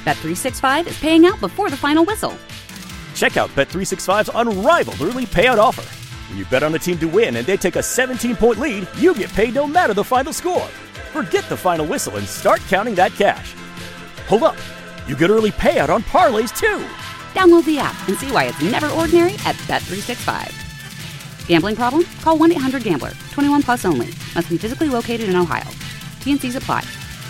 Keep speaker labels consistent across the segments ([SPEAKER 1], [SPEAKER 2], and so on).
[SPEAKER 1] Bet365 is paying out before the final whistle.
[SPEAKER 2] Check out Bet365's unrivaled early payout offer. When you bet on a team to win and they take a 17-point lead, you get paid no matter the final score. Forget the final whistle and start counting that cash. Hold up. You get early payout on parlays, too.
[SPEAKER 1] Download the app and see why it's never ordinary at Bet365. Gambling problem? Call 1-800-GAMBLER. 21 plus only. Must be physically located in Ohio. T&Cs apply.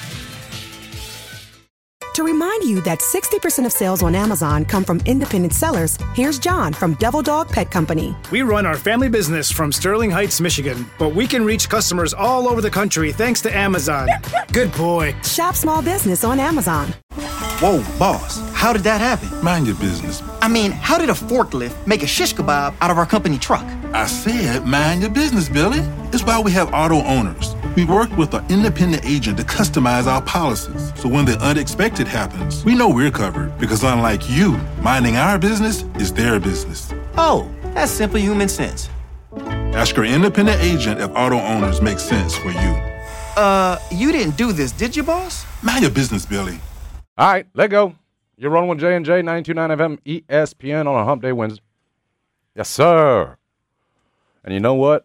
[SPEAKER 3] To remind you that 60% of sales on Amazon come from independent sellers, here's John from Devil Dog Pet Company.
[SPEAKER 4] We run our family business from Sterling Heights, Michigan, but we can reach customers all over the country thanks to Amazon. Good boy.
[SPEAKER 3] Shop small business on Amazon.
[SPEAKER 5] Whoa, boss, how did that happen?
[SPEAKER 6] Mind your business.
[SPEAKER 5] I mean, how did a forklift make a shish kebab out of our company truck?
[SPEAKER 6] I said mind your business, Billy. It's why we have auto owners. We work with an independent agent to customize our policies. So when the unexpected happens, we know we're covered. Because unlike you, minding our business is their business.
[SPEAKER 5] Oh, that's simple human sense.
[SPEAKER 6] Ask your independent agent if auto owners make sense for you.
[SPEAKER 5] You didn't do this, did you, boss?
[SPEAKER 6] Mind your business, Billy.
[SPEAKER 7] All right, let go. You're rolling with J&J, 92.9 FM, ESPN on a Hump Day Wednesday. Yes, sir. And you know what?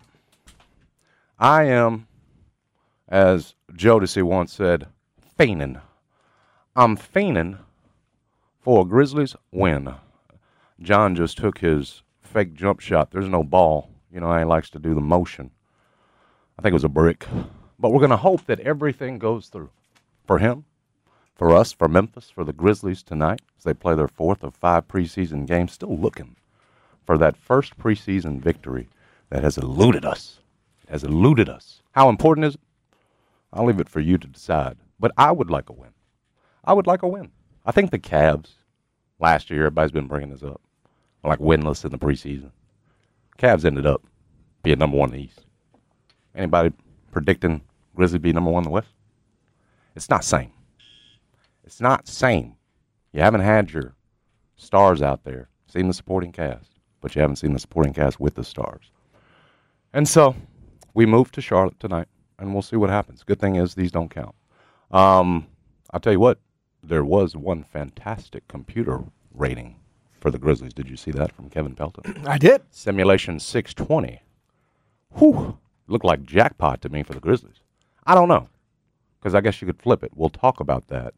[SPEAKER 7] I am, as Jodeci once said, fiending. I'm fiending for a Grizzlies win. John just took his fake jump shot. There's no ball. You know, he likes to do the motion. I think it was a brick. But we're going to hope that everything goes through for him, for us, for Memphis, for the Grizzlies tonight as they play their 4th of 5 preseason games, still looking for that first preseason victory that has eluded us. It has eluded us. How important is it? I'll leave it for you to decide. But I would like a win. I would like a win. I think the Cavs, last year, everybody's been bringing this up, are like winless in the preseason. Cavs ended up being number 1 in the East. Anybody predicting Grizzlies be number 1 in the West? It's not same. It's not same. You haven't had your stars out there, seen the supporting cast, but you haven't seen the supporting cast with the stars. And so we moved to Charlotte tonight, and we'll see what happens. Good thing is these don't count. I'll tell you what, there was one fantastic computer rating for the Grizzlies. Did you see that from Kevin Pelton?
[SPEAKER 8] I did.
[SPEAKER 7] Simulation 620. Whew. Looked like jackpot to me for the Grizzlies. I don't know, because I guess you could flip it. We'll talk about that.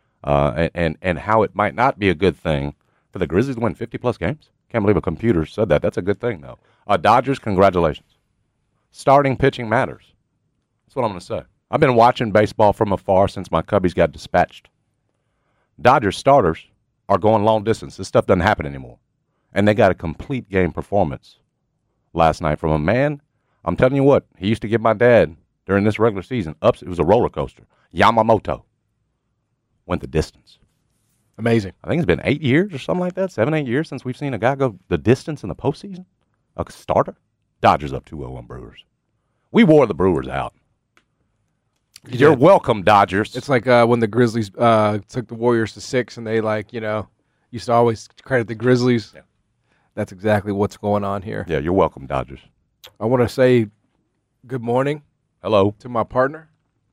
[SPEAKER 7] And how it might not be a good thing for the Grizzlies to win 50-plus games. Can't believe a computer said that. That's a good thing, though. Dodgers, congratulations. Starting pitching matters. That's what I'm going to say. I've been watching baseball from afar since my Cubbies got dispatched. Dodgers starters are going long distance. This stuff doesn't happen anymore. And they got a complete game performance last night from a man. I'm telling you what, he used to give my dad, during this regular season, ups. It was a roller coaster. Yamamoto went the distance.
[SPEAKER 8] Amazing.
[SPEAKER 7] I think it's been 8 years or something like that, 7, 8 years since we've seen a guy go the distance in the postseason. A starter. Dodgers up 2-0 on Brewers. We wore the Brewers out. You're welcome, Dodgers.
[SPEAKER 8] It's like when the Grizzlies took the Warriors to 6, and they used to always credit the Grizzlies. Yeah. That's exactly what's going on here.
[SPEAKER 7] Yeah, you're welcome, Dodgers.
[SPEAKER 8] I want to say good morning.
[SPEAKER 7] Hello.
[SPEAKER 8] To my partner.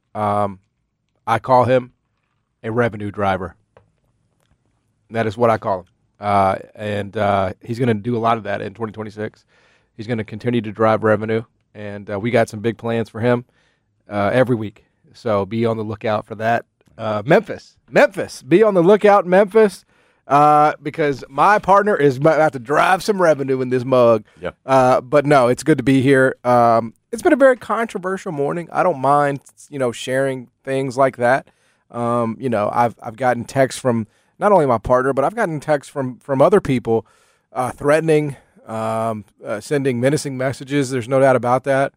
[SPEAKER 8] I call him a revenue driver. That is what I call him. And he's going to do a lot of that in 2026. He's going to continue to drive revenue, and we got some big plans for him every week. So be on the lookout for that. Memphis, be on the lookout, Memphis, because my partner is about to drive some revenue in this mug.
[SPEAKER 7] Yeah.
[SPEAKER 8] But no, it's good to be here. It's been a very controversial morning. I don't mind, sharing things like that. I've gotten texts from not only my partner, but I've gotten texts from other people threatening, sending menacing messages. There's no doubt about that.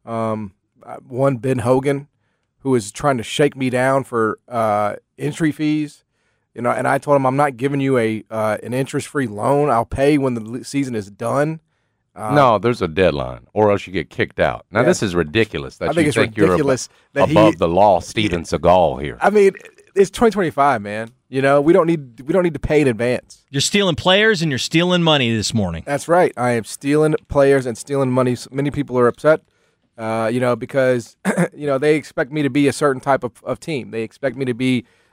[SPEAKER 8] One, Ben Hogan, who is trying to shake me down for entry fees, and I told him I'm not giving you an interest-free loan. I'll pay when the season is done.
[SPEAKER 7] No, there's a deadline, or else you get kicked out. Now, This is ridiculous. That
[SPEAKER 8] I think
[SPEAKER 7] you
[SPEAKER 8] it's
[SPEAKER 7] think
[SPEAKER 8] ridiculous
[SPEAKER 7] you're above the law, Steven Seagal here.
[SPEAKER 8] I mean, it's 2025, man. We don't need to pay in advance.
[SPEAKER 9] You're stealing players and you're stealing money this morning.
[SPEAKER 8] That's right. I am stealing players and stealing money. Many people are upset, because they expect me to be a certain type of team. They expect me to be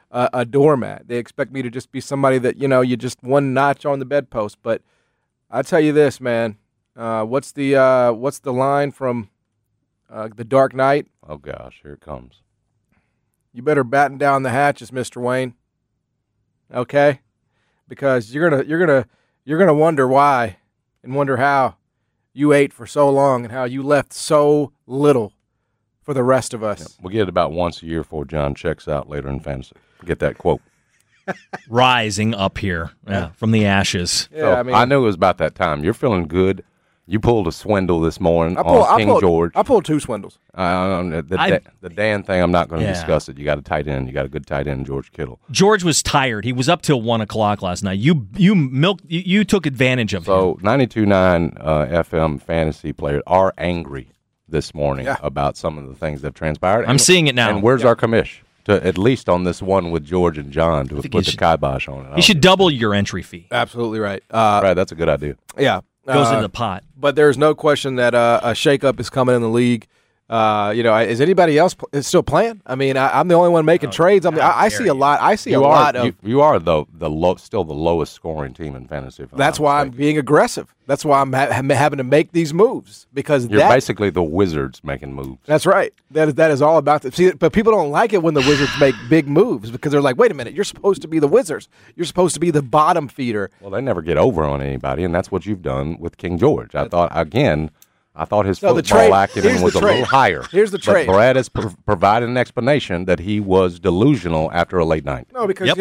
[SPEAKER 8] a doormat. They expect me to just be somebody that, you just one notch on the bedpost. But I tell you this, man. What's the line from The Dark Knight?
[SPEAKER 7] Oh gosh, here it comes.
[SPEAKER 8] You better batten down the hatches, Mr. Wayne. Okay? Because you're gonna wonder why and wonder how you ate for so long and how you left so little for the rest of us.
[SPEAKER 7] Yeah, we'll get it about once a year before John checks out later in fantasy. Get that quote.
[SPEAKER 9] Rising up here from the ashes.
[SPEAKER 8] Yeah,
[SPEAKER 7] so I knew it was about that time. You're feeling good. You pulled a swindle this morning on King George.
[SPEAKER 8] I pulled 2 swindles.
[SPEAKER 7] The Dan thing, I'm not going to discuss it. You got a tight end. You got a good tight end, George Kittle.
[SPEAKER 9] George was tired. He was up till 1 o'clock last night. You took advantage of him.
[SPEAKER 7] So 92.9 FM fantasy players are angry this morning about some of the things that have transpired.
[SPEAKER 9] I'm seeing it now.
[SPEAKER 7] And where's our commish? To at least on this one with George and John to put the kibosh on it.
[SPEAKER 9] You should double your entry fee.
[SPEAKER 8] Absolutely right.
[SPEAKER 7] Right, that's a good idea.
[SPEAKER 8] Yeah.
[SPEAKER 9] Goes in the pot.
[SPEAKER 8] But there's no question that a shakeup is coming in the league. Is anybody else still playing? I mean, I'm the only one making trades. I see a lot. I see a lot of.
[SPEAKER 7] You are still the lowest scoring team in fantasy.
[SPEAKER 8] That's why I'm being aggressive. That's why I'm having to make these moves because
[SPEAKER 7] you're basically the Wizards making moves.
[SPEAKER 8] That's right. That is all about the. See, but people don't like it when the Wizards make big moves because they're like, wait a minute, you're supposed to be the Wizards. You're supposed to be the bottom feeder.
[SPEAKER 7] Well, they never get over on anybody, and that's what you've done with King George. I thought his football acumen was a little higher.
[SPEAKER 8] Here's the trade.
[SPEAKER 7] But Brad has provided an explanation that he was delusional after a late night.
[SPEAKER 8] No, because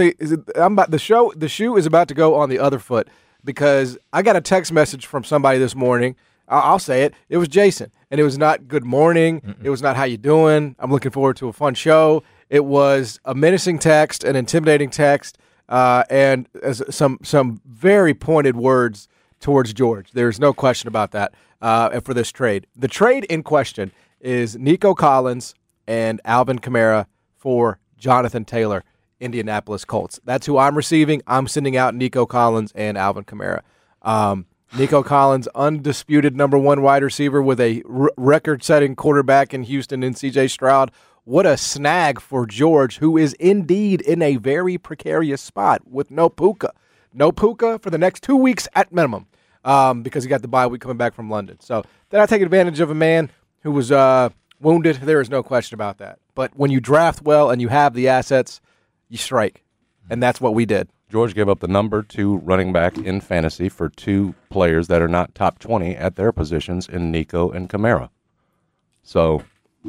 [SPEAKER 8] the shoe is about to go on the other foot because I got a text message from somebody this morning. I'll say it. It was Jason, and it was not good morning. It was not how you doing. I'm looking forward to a fun show. It was a menacing text, an intimidating text, and some very pointed words towards George. There's no question about that. For this trade. The trade in question is Nico Collins and Alvin Kamara for Jonathan Taylor, Indianapolis Colts. That's who I'm receiving. I'm sending out Nico Collins and Alvin Kamara. Nico Collins, undisputed number 1 wide receiver with a record-setting quarterback in Houston in C.J. Stroud. What a snag for George, who is indeed in a very precarious spot with no Puka. No Puka for the next 2 weeks at minimum. Because he got the bye week coming back from London. So then I take advantage of a man who was wounded. There is no question about that. But when you draft well and you have the assets, you strike. And that's what we did.
[SPEAKER 7] George gave up the number 2 running back in fantasy for 2 players that are not top 20 at their positions in Nico and Kamara. So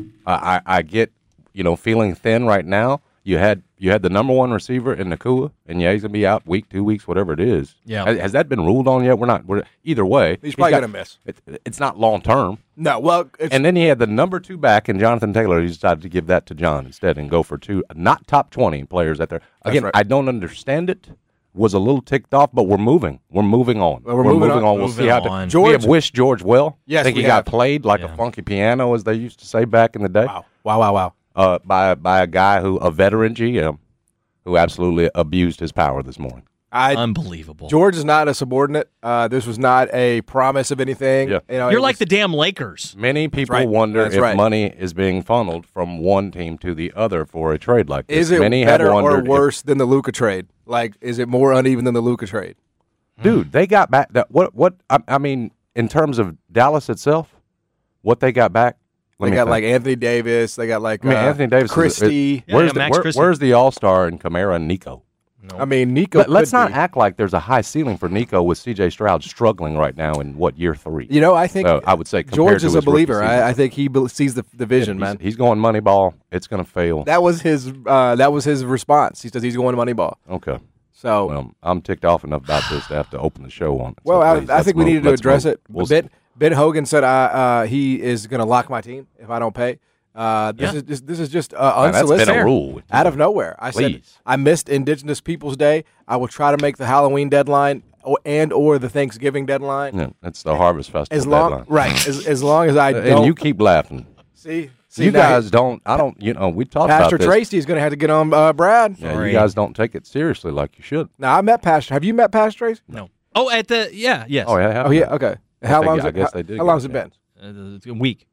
[SPEAKER 7] I get, feeling thin right now. You had the number 1 receiver in Nakua, and he's gonna be out week, 2 weeks, whatever it is.
[SPEAKER 9] Yeah.
[SPEAKER 7] Has that been ruled on yet? We're either way.
[SPEAKER 8] He's probably gonna miss.
[SPEAKER 7] It's not long term.
[SPEAKER 8] No, well,
[SPEAKER 7] and then he had the number 2 back in Jonathan Taylor. He decided to give that to John instead and go for 2 not top 20 players at there. Again, right. I don't understand it. Was a little ticked off, but we're moving. We're moving on.
[SPEAKER 8] We're moving on.
[SPEAKER 7] We'll see how George, we have wished George well.
[SPEAKER 8] Yes,
[SPEAKER 7] I think he got played like a funky piano, as they used to say back in the day.
[SPEAKER 8] Wow.
[SPEAKER 7] By a guy a veteran GM. Who absolutely abused his power this morning.
[SPEAKER 9] Unbelievable.
[SPEAKER 8] George is not a subordinate. This was not a promise of anything.
[SPEAKER 7] Yeah.
[SPEAKER 9] You're like the damn Lakers.
[SPEAKER 7] Many people wonder if money is being funneled from one team to the other for a trade like this.
[SPEAKER 8] Is it better or worse than the Luka trade? Like, is it more uneven than the Luka trade?
[SPEAKER 7] Dude, they got back that I mean, in terms of Dallas itself, what they got back.
[SPEAKER 8] They got like Anthony Davis. They got like
[SPEAKER 7] Anthony Davis,
[SPEAKER 8] Christie.
[SPEAKER 7] Where's the All-Star in Kamara and Nico?
[SPEAKER 8] No. I mean, Nico.
[SPEAKER 7] Let's not act like there's a high ceiling for Nico with C.J. Stroud struggling right now in year 3.
[SPEAKER 8] I think
[SPEAKER 7] I would say
[SPEAKER 8] George is a believer. I think he sees the vision, man.
[SPEAKER 7] He's going Moneyball. It's going to fail.
[SPEAKER 8] That was his response. He says he's going Moneyball.
[SPEAKER 7] Okay.
[SPEAKER 8] So
[SPEAKER 7] I'm ticked off enough about this to have to open the show on it.
[SPEAKER 8] Well, I think we needed to address it. Ben Hogan said he is going to lock my team if I don't pay. This is just unsolicited.
[SPEAKER 7] That's been a rule.
[SPEAKER 8] Out of nowhere. I said I missed Indigenous Peoples Day. I will try to make the Halloween deadline or the Thanksgiving deadline.
[SPEAKER 7] Yeah, it's the Harvest Festival deadline.
[SPEAKER 8] Right. As long as I don't.
[SPEAKER 7] And you keep laughing.
[SPEAKER 8] See
[SPEAKER 7] you guys don't. I don't. We talked about this.
[SPEAKER 8] Pastor Tracy is going to have to get on Brad.
[SPEAKER 7] Yeah, you guys don't take it seriously like you should.
[SPEAKER 8] Now I met Pastor. Have you met Pastor Tracy?
[SPEAKER 9] No. Oh, yes.
[SPEAKER 7] Oh yeah.
[SPEAKER 8] Okay. How long has it been?
[SPEAKER 9] A week.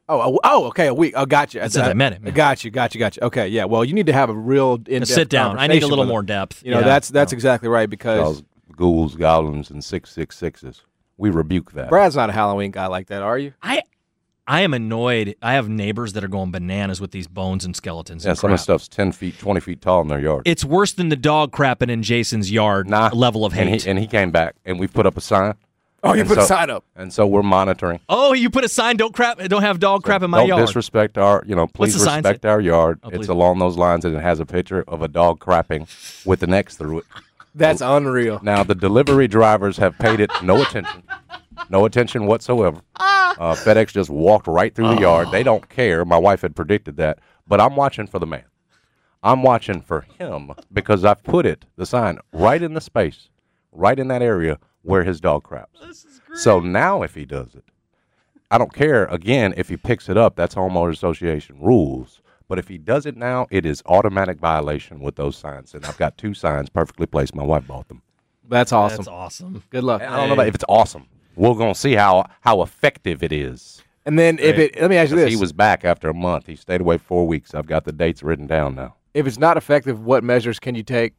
[SPEAKER 8] Okay, a week. Oh, gotcha.
[SPEAKER 9] Since I met him. Yeah.
[SPEAKER 8] Gotcha. Okay, yeah. Well, you need to have a real in-depth
[SPEAKER 9] sit down. I need a little more depth.
[SPEAKER 8] You know, that's exactly right because
[SPEAKER 7] Ghouls, goblins, and 666s. We rebuke that.
[SPEAKER 8] Brad's not a Halloween guy like that, are you?
[SPEAKER 9] I am annoyed. I have neighbors that are going bananas with these bones and skeletons.
[SPEAKER 7] Yeah,
[SPEAKER 9] and
[SPEAKER 7] some of the stuff's 10 feet, 20 feet tall in their yard.
[SPEAKER 9] It's worse than the dog crapping in Jason's yard level of hate.
[SPEAKER 7] And he came back, and we put up a sign.
[SPEAKER 8] Oh, you put a sign up.
[SPEAKER 7] And so we're monitoring.
[SPEAKER 9] Oh, you put a sign, don't have dog crap in my yard.
[SPEAKER 7] Don't disrespect our, please respect our yard.
[SPEAKER 9] Oh,
[SPEAKER 7] it's along those lines, and it has a picture of a dog crapping with an X through it.
[SPEAKER 8] That's unreal.
[SPEAKER 7] Now, the delivery drivers have paid it no attention. No attention whatsoever. FedEx just walked right through the yard. They don't care. My wife had predicted that. But I'm watching for the man. I'm watching for him because I've put the sign, right in the space, right in that area where his dog craps. This is great. So now if he does it, I don't care, again, if he picks it up. That's homeowners association rules. But if he does it now, it is automatic violation with those signs. And I've got 2 signs perfectly placed. My wife bought them.
[SPEAKER 8] That's awesome.
[SPEAKER 9] That's awesome.
[SPEAKER 8] Good luck.
[SPEAKER 7] I don't know if it's awesome. We're going to see how effective it is.
[SPEAKER 8] And then let me ask you this.
[SPEAKER 7] He was back after a month. He stayed away 4 weeks. I've got the dates written down now.
[SPEAKER 8] If it's not effective, what measures can you take?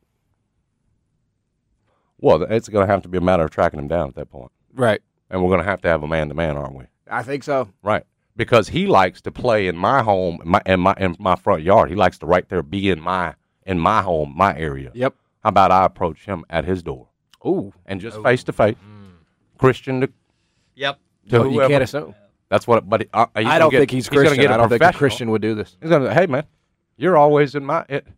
[SPEAKER 7] Well, it's going to have to be a matter of tracking him down at that point.
[SPEAKER 8] Right.
[SPEAKER 7] And we're going to have a man-to-man, aren't we?
[SPEAKER 8] I think so.
[SPEAKER 7] Right. Because he likes to play in my home, in my front yard. He likes to right there be in my home, my area.
[SPEAKER 8] Yep.
[SPEAKER 7] How about I approach him at his door?
[SPEAKER 8] Ooh.
[SPEAKER 7] And just face-to-face. Christian to
[SPEAKER 9] Yep.
[SPEAKER 7] To
[SPEAKER 8] you can't assume.
[SPEAKER 7] That's what. But
[SPEAKER 8] I don't think he's Christian. I don't think a Christian would do this.
[SPEAKER 7] He's gonna, hey man, you're always in my yard.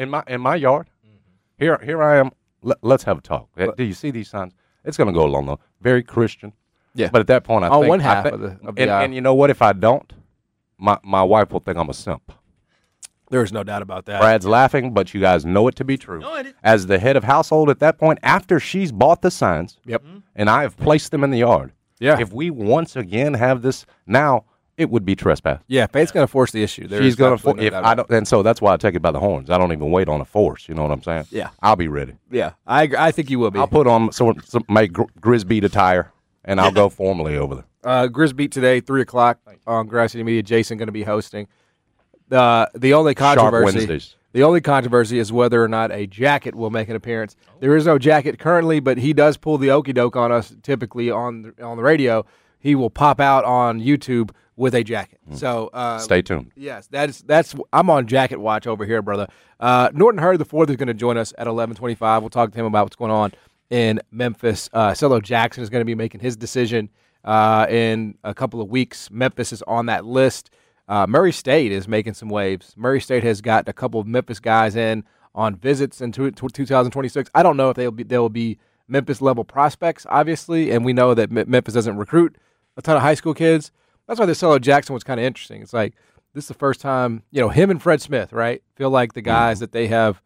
[SPEAKER 7] Mm-hmm. Here I am. Let's have a talk. Do you see these signs? It's gonna go along though. Very Christian.
[SPEAKER 8] Yeah.
[SPEAKER 7] But at that point, I think
[SPEAKER 8] one half of the
[SPEAKER 7] and you know what? If I don't, my wife will think I'm a simp.
[SPEAKER 8] There's no doubt about that.
[SPEAKER 7] Brad's laughing, but you guys know it to be true.
[SPEAKER 9] No, I didn't.
[SPEAKER 7] As the head of household at that point, after she's bought the signs,
[SPEAKER 8] yep,
[SPEAKER 7] and I have placed them in the yard.
[SPEAKER 8] Yeah.
[SPEAKER 7] If we once again have this now, it would be trespass.
[SPEAKER 8] Yeah, Faith's going to force the issue.
[SPEAKER 7] She's going to if I don't, and so that's why I take it by the horns. I don't even wait on a force. You know what I'm saying?
[SPEAKER 8] Yeah,
[SPEAKER 7] I'll be ready.
[SPEAKER 8] Yeah, I think you will be.
[SPEAKER 7] I'll put on some make Grisbeat attire, and I'll go formally over there.
[SPEAKER 8] Grisbeat today, 3:00 on Grass City Media. Jason going to be hosting. The only controversy is whether or not a jacket will make an appearance. There is no jacket currently, but he does pull the okie doke on us typically on the radio. He will pop out on YouTube with a jacket. So
[SPEAKER 7] stay tuned.
[SPEAKER 8] Yes, that's I'm on jacket watch over here, brother. Norton Hurd IV is going to join us at 11:25. We'll talk to him about what's going on in Memphis. Cello Jackson is going to be making his decision in a couple of weeks. Memphis is on that list. Murray State is making some waves. Murray State has got a couple of Memphis guys in on visits in 2026. I don't know if they'll be Memphis-level prospects, obviously, and we know that Memphis doesn't recruit a ton of high school kids. That's why the Cello Jackson was kind of interesting. It's like this is the first time, him and Fred Smith, right, feel like the guys that they have,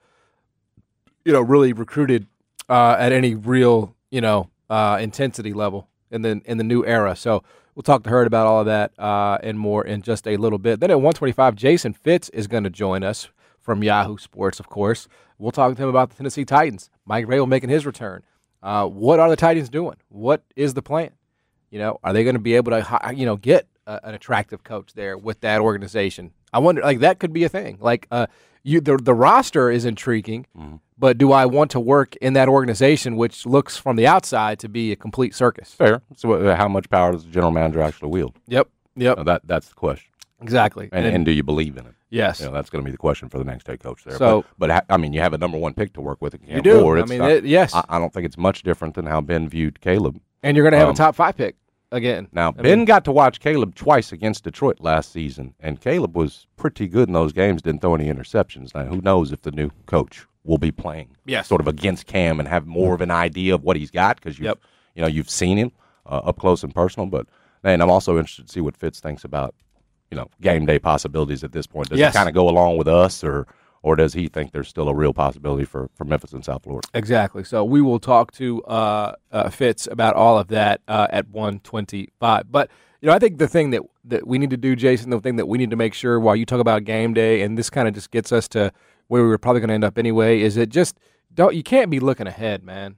[SPEAKER 8] really recruited at any real, intensity level in the new era. So we'll talk to Hurd about all of that and more in just a little bit. Then at 1:25, Jason Fitz is going to join us from Yahoo Sports, of course. We'll talk to him about the Tennessee Titans. Mike Vrabel making his return. What are the Titans doing? What is the plan? Are they going to be able to, get an attractive coach there with that organization? I wonder, that could be a thing. The roster is intriguing, but do I want to work in that organization, which looks from the outside to be a complete circus?
[SPEAKER 7] Fair. So how much power does the general manager actually wield?
[SPEAKER 8] Yep.
[SPEAKER 7] That's the question.
[SPEAKER 8] Exactly.
[SPEAKER 7] And do you believe in it?
[SPEAKER 8] Yes.
[SPEAKER 7] That's going to be the question for the next head coach there.
[SPEAKER 8] So,
[SPEAKER 7] but you have a number one pick to work with.
[SPEAKER 8] You do.
[SPEAKER 7] Ward.
[SPEAKER 8] Yes.
[SPEAKER 7] I don't think it's much different than how Ben viewed Caleb.
[SPEAKER 8] And you're going to have a top 5 pick again.
[SPEAKER 7] Now, Ben got to watch Caleb twice against Detroit last season, and Caleb was pretty good in those games, didn't throw any interceptions. Now, who knows if the new coach will be playing sort of against Cam and have more of an idea of what he's got because you've seen him up close and personal. But, man, I'm also interested to see what Fitz thinks about, game day possibilities at this point. Does he kind of go along with us or does he think there's still a real possibility for Memphis and South Florida?
[SPEAKER 8] Exactly. So we will talk to Fitz about all of that at 1:25. But, I think the thing that we need to do, Jason, the thing that we need to make sure while you talk about game day, and this kind of just gets us to where we were probably going to end up anyway, is that you can't be looking ahead, man.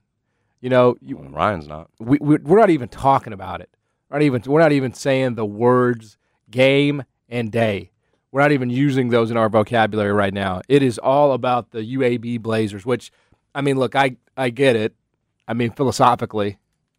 [SPEAKER 7] Ryan's not.
[SPEAKER 8] We're not even talking about it. We're not even saying the words game and day. We're not even using those in our vocabulary right now. It is all about the UAB Blazers, which, I mean, look, I get it. I mean, philosophically,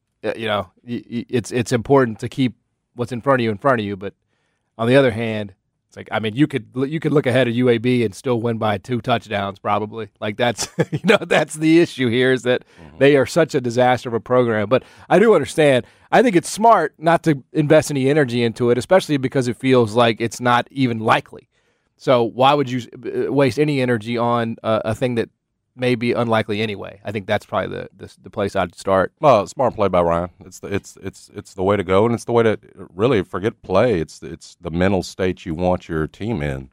[SPEAKER 8] it's important to keep what's in front of you. But on the other hand, it's like, I mean, you could look ahead at UAB and still win by 2 touchdowns probably. Like that's that's the issue here is that they are such a disaster of a program. But I do understand. I think it's smart not to invest any energy into it, especially because it feels like it's not even likely. So why would you waste any energy on a thing that may be unlikely anyway? I think that's probably the place I'd start.
[SPEAKER 7] Well, smart play by Ryan. It's the way to go, and it's the way to really forget play. It's the mental state you want your team in,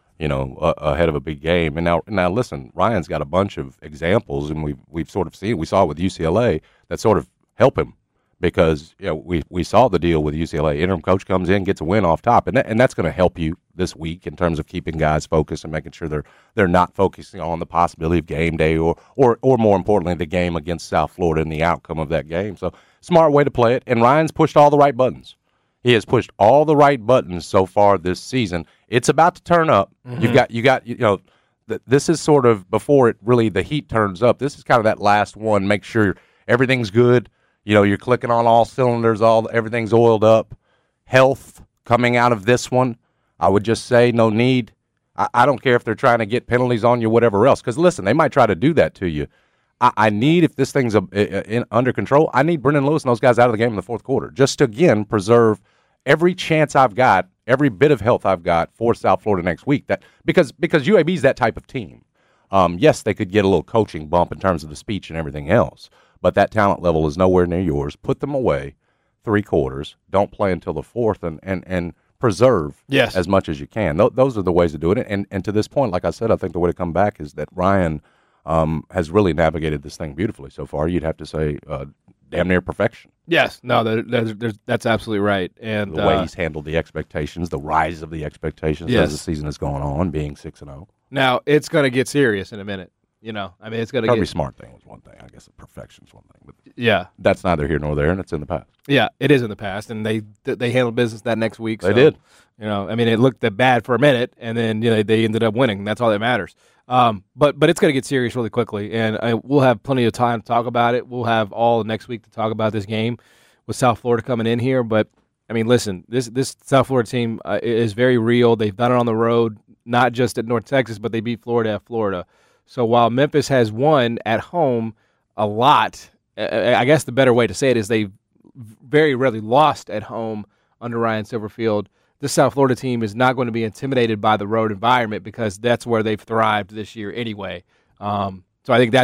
[SPEAKER 7] ahead of a big game. And now listen, Ryan's got a bunch of examples, and we've sort of seen. We saw it with UCLA that sort of help him because we saw the deal with UCLA. Interim coach comes in, gets a win off top, and that's going to help you this week in terms of keeping guys focused and making sure they're not focusing on the possibility of game day or more importantly the game against South Florida and the outcome of that game. So smart way to play it, and Ryan's pushed all the right buttons. He has pushed all the right buttons so far this season. It's about to turn up. Mm-hmm. This is sort of before it really the heat turns up. This is kind of that last one. Make sure everything's good. You're clicking on all cylinders, everything's oiled up. Health coming out of this one, I would just say no need. I don't care if they're trying to get penalties on you, whatever else. Because, listen, they might try to do that to you. I need, if this thing's under control, I need Brendan Lewis and those guys out of the game in the fourth quarter. Just to, again, preserve every chance I've got, every bit of health I've got for South Florida next week. Because UAB's that type of team. Yes, they could get a little coaching bump in terms of the speech and everything else. But that talent level is nowhere near yours. Put them away 3 quarters. Don't play until the fourth and preserve as much as you can. Those are the ways to do it. And to this point, like I said, I think the way to come back is that Ryan has really navigated this thing beautifully so far. You'd have to say damn near perfection.
[SPEAKER 8] Yes. No, that's absolutely right. And
[SPEAKER 7] the way he's handled the expectations, the rise of the expectations as the season has gone on, being 6-0.
[SPEAKER 8] Now, it's going to get serious in a minute. It's going to
[SPEAKER 7] Probably smart thing was one thing. I guess perfection's one thing. But
[SPEAKER 8] yeah.
[SPEAKER 7] That's neither here nor there, and it's in the past.
[SPEAKER 8] Yeah, it is in the past, and they handled business that next week.
[SPEAKER 7] They did.
[SPEAKER 8] It looked bad for a minute, and then they ended up winning. That's all that matters. But it's going to get serious really quickly, and we'll have plenty of time to talk about it. We'll have all next week to talk about this game with South Florida coming in here. But, I mean, listen, this South Florida team is very real. They've done it on the road, not just at North Texas, but they beat Florida at Florida. So while Memphis has won at home a lot, I guess the better way to say it is they've very rarely lost at home under Ryan Silverfield. This South Florida team is not going to be intimidated by the road environment because that's where they've thrived this year anyway. So I think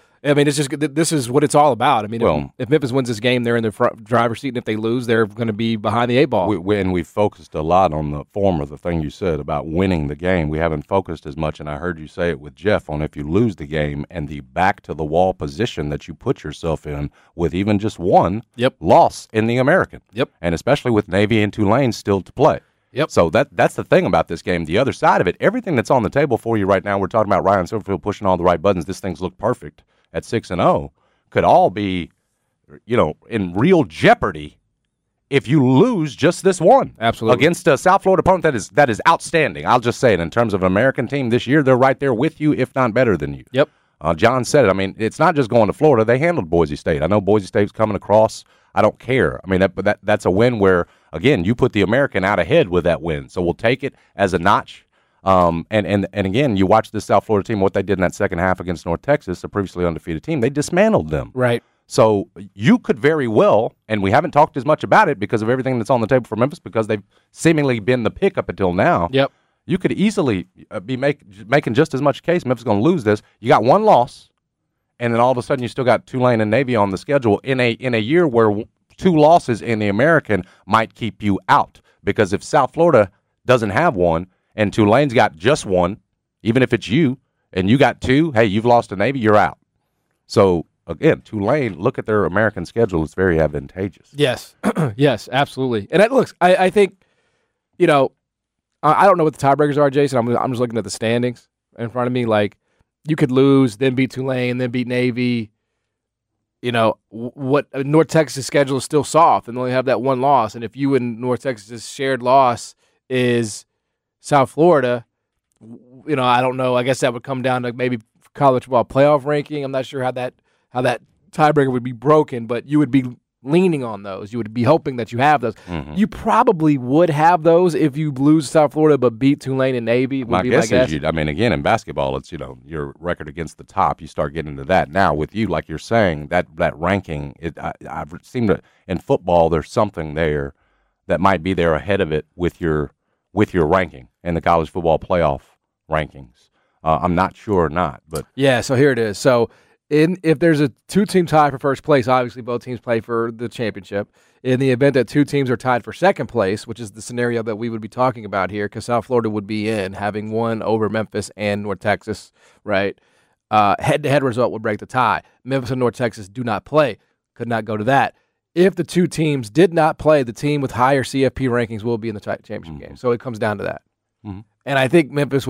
[SPEAKER 8] this is what it's all about. I mean, if Memphis wins this game, they're in the front driver's seat, and if they lose, they're going to be behind the 8 ball.
[SPEAKER 7] We've focused a lot on the former, the thing you said about winning the game. We haven't focused as much, and I heard you say it with Jeff, on if you lose the game and the back-to-the-wall position that you put yourself in with even just one loss in the American.
[SPEAKER 8] Yep.
[SPEAKER 7] And especially with Navy and Tulane still to play.
[SPEAKER 8] Yep.
[SPEAKER 7] So that's the thing about this game. The other side of it, everything that's on the table for you right now, we're talking about Ryan Silverfield pushing all the right buttons. This thing's look perfect at 6-0. Could all be, in real jeopardy if you lose just this one.
[SPEAKER 8] Absolutely.
[SPEAKER 7] Against a South Florida opponent that is outstanding. I'll just say it. In terms of an American team this year, they're right there with you, if not better than you.
[SPEAKER 8] Yep.
[SPEAKER 7] John said it. I mean, it's not just going to Florida. They handled Boise State. I know Boise State's coming across. I don't care. I mean, that's a win where, again, you put the American out ahead with that win. So we'll take it as a notch. And again, you watch this South Florida team, what they did in that second half against North Texas, a previously undefeated team. They dismantled them.
[SPEAKER 8] Right.
[SPEAKER 7] So you could very well, and we haven't talked as much about it because of everything that's on the table for Memphis, because they've seemingly been the pick up until now.
[SPEAKER 8] Yep.
[SPEAKER 7] You could easily be making just as much case Memphis is going to lose this. You got one loss, and then all of a sudden you still got Tulane and Navy on the schedule in a year where 2 losses in the American might keep you out. Because if South Florida doesn't have one and Tulane's got just one, even if it's you, and you got 2, hey, you've lost to Navy, you're out. So, again, Tulane, look at their American schedule. It's very advantageous.
[SPEAKER 8] Yes. Yes, absolutely. And I think, I don't know what the tiebreakers are, Jason. I'm just looking at the standings in front of me. Like, you could lose, then beat Tulane, then beat Navy. What North Texas' schedule is still soft, and they only have that one loss. And if you and North Texas' shared loss is South Florida. I don't know. I guess that would come down to maybe college football playoff ranking. I'm not sure how that tiebreaker would be broken, but you would be leaning on those. You would be hoping that you have those. Mm-hmm. You probably would have those if you lose South Florida but beat Tulane and Navy.
[SPEAKER 7] My guess is again, in basketball, it's, your record against the top. You start getting into that. Now, with you, like you're saying, that ranking, I've seen that in football, there's something there that might be there ahead of it with your ranking in the college football playoff rankings. I'm not sure or not, but
[SPEAKER 8] yeah. So here it is. So if there's a 2-team tie for first place, obviously both teams play for the championship. In the event that 2 teams are tied for second place, which is the scenario that we would be talking about here, because South Florida would be in having won over Memphis and North Texas, right? Head-to-head result would break the tie. Memphis and North Texas do not play. Could not go to that. If the 2 teams did not play, the team with higher CFP rankings will be in the championship game. So it comes down to that. Mm-hmm. And I think Memphis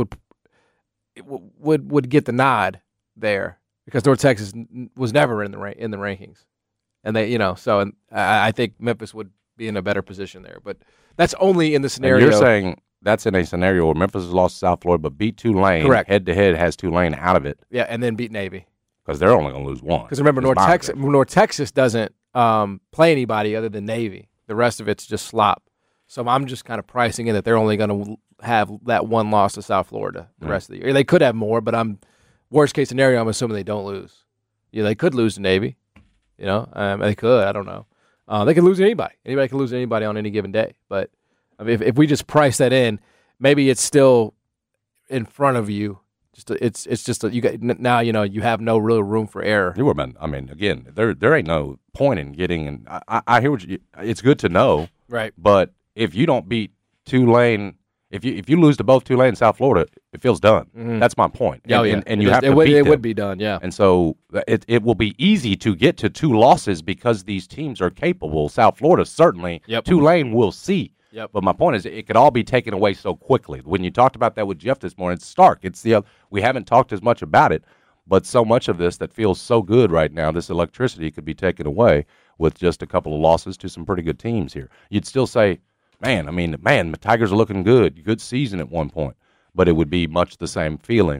[SPEAKER 8] would get the nod there because North Texas was never in the rankings, and they, so I think Memphis would be in a better position there. But that's only in the scenario.
[SPEAKER 7] And you're saying that's in a scenario where Memphis has lost to South Florida but beat Tulane.
[SPEAKER 8] Correct.
[SPEAKER 7] Head to head has Tulane out of it.
[SPEAKER 8] Yeah, and then beat Navy
[SPEAKER 7] because they're only going to lose one.
[SPEAKER 8] Because remember, North Texas doesn't play anybody other than Navy. The rest of it's just slop. So I'm just kind of pricing in that they're only going to have that one loss to South Florida the rest of the year. They could have more, but worst case scenario, I'm assuming they don't lose. Yeah, they could lose to Navy. They could. I don't know. They could lose to anybody. Anybody can lose to anybody on any given day. But if we just price that in, maybe it's still in front of you. It's just you got now. You have no real room for error.
[SPEAKER 7] Again, there ain't no point in getting. And I hear it's good to know,
[SPEAKER 8] right?
[SPEAKER 7] But if you don't beat Tulane, if you lose to both Tulane and South Florida, it feels done. Mm-hmm. That's my point. And you have to beat them.
[SPEAKER 8] It would be done, yeah.
[SPEAKER 7] And so it will be easy to get to 2 losses because these teams are capable. South Florida certainly.
[SPEAKER 8] Yep.
[SPEAKER 7] Tulane we'll see.
[SPEAKER 8] Yep.
[SPEAKER 7] But my point is, it could all be taken away so quickly. When you talked about that with Jeff this morning, it's stark. We haven't talked as much about it, but so much of this that feels so good right now, this electricity could be taken away with just a couple of losses to some pretty good teams here. You'd still say, man, the Tigers are looking good. Good season at one point. But it would be much the same feeling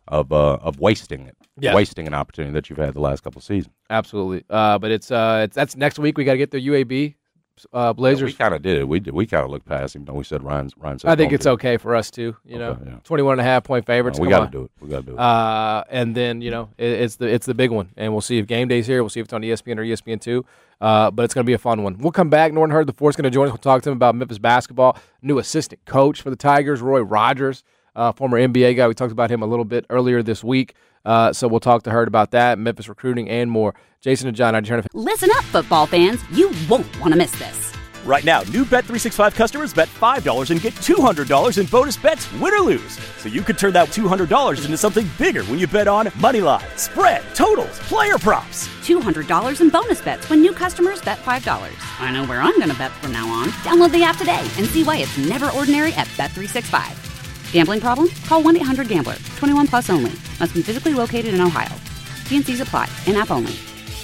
[SPEAKER 7] of wasting it. Yeah. Wasting an opportunity that you've had the last couple of seasons.
[SPEAKER 8] Absolutely. But that's next week. We got to get the UAB Blazers.
[SPEAKER 7] Yeah, we kind of did it. We kind of looked past him. We said Ryan said
[SPEAKER 8] I think it's okay for us too. 21.5-point favorites.
[SPEAKER 7] We got to do it. We got to do it.
[SPEAKER 8] And then it's the big one, and we'll see if game day's here. We'll see if it's on ESPN or ESPN2. But it's going to be a fun one. We'll come back. Norton Hurd IV is going to join us. We'll talk to him about Memphis basketball. New assistant coach for the Tigers, Roy Rogers, former NBA guy. We talked about him a little bit earlier this week. So we'll talk to Hurd about that, Memphis recruiting, and more. Jason and John, I turn to
[SPEAKER 1] Listen up, football fans. You won't want to miss this.
[SPEAKER 2] Right now, new Bet365 customers bet $5 and get $200 in bonus bets, win or lose. So you could turn that $200 into something bigger when you bet on money line, spread, totals, player props.
[SPEAKER 1] $200 in bonus bets when new customers bet $5. I know where I'm going to bet from now on. Download the app today and see why it's never ordinary at Bet365. Gambling problem? Call 1-800-GAMBLER. 21 plus only. Must be physically located in Ohio. T&Cs apply. In-app only.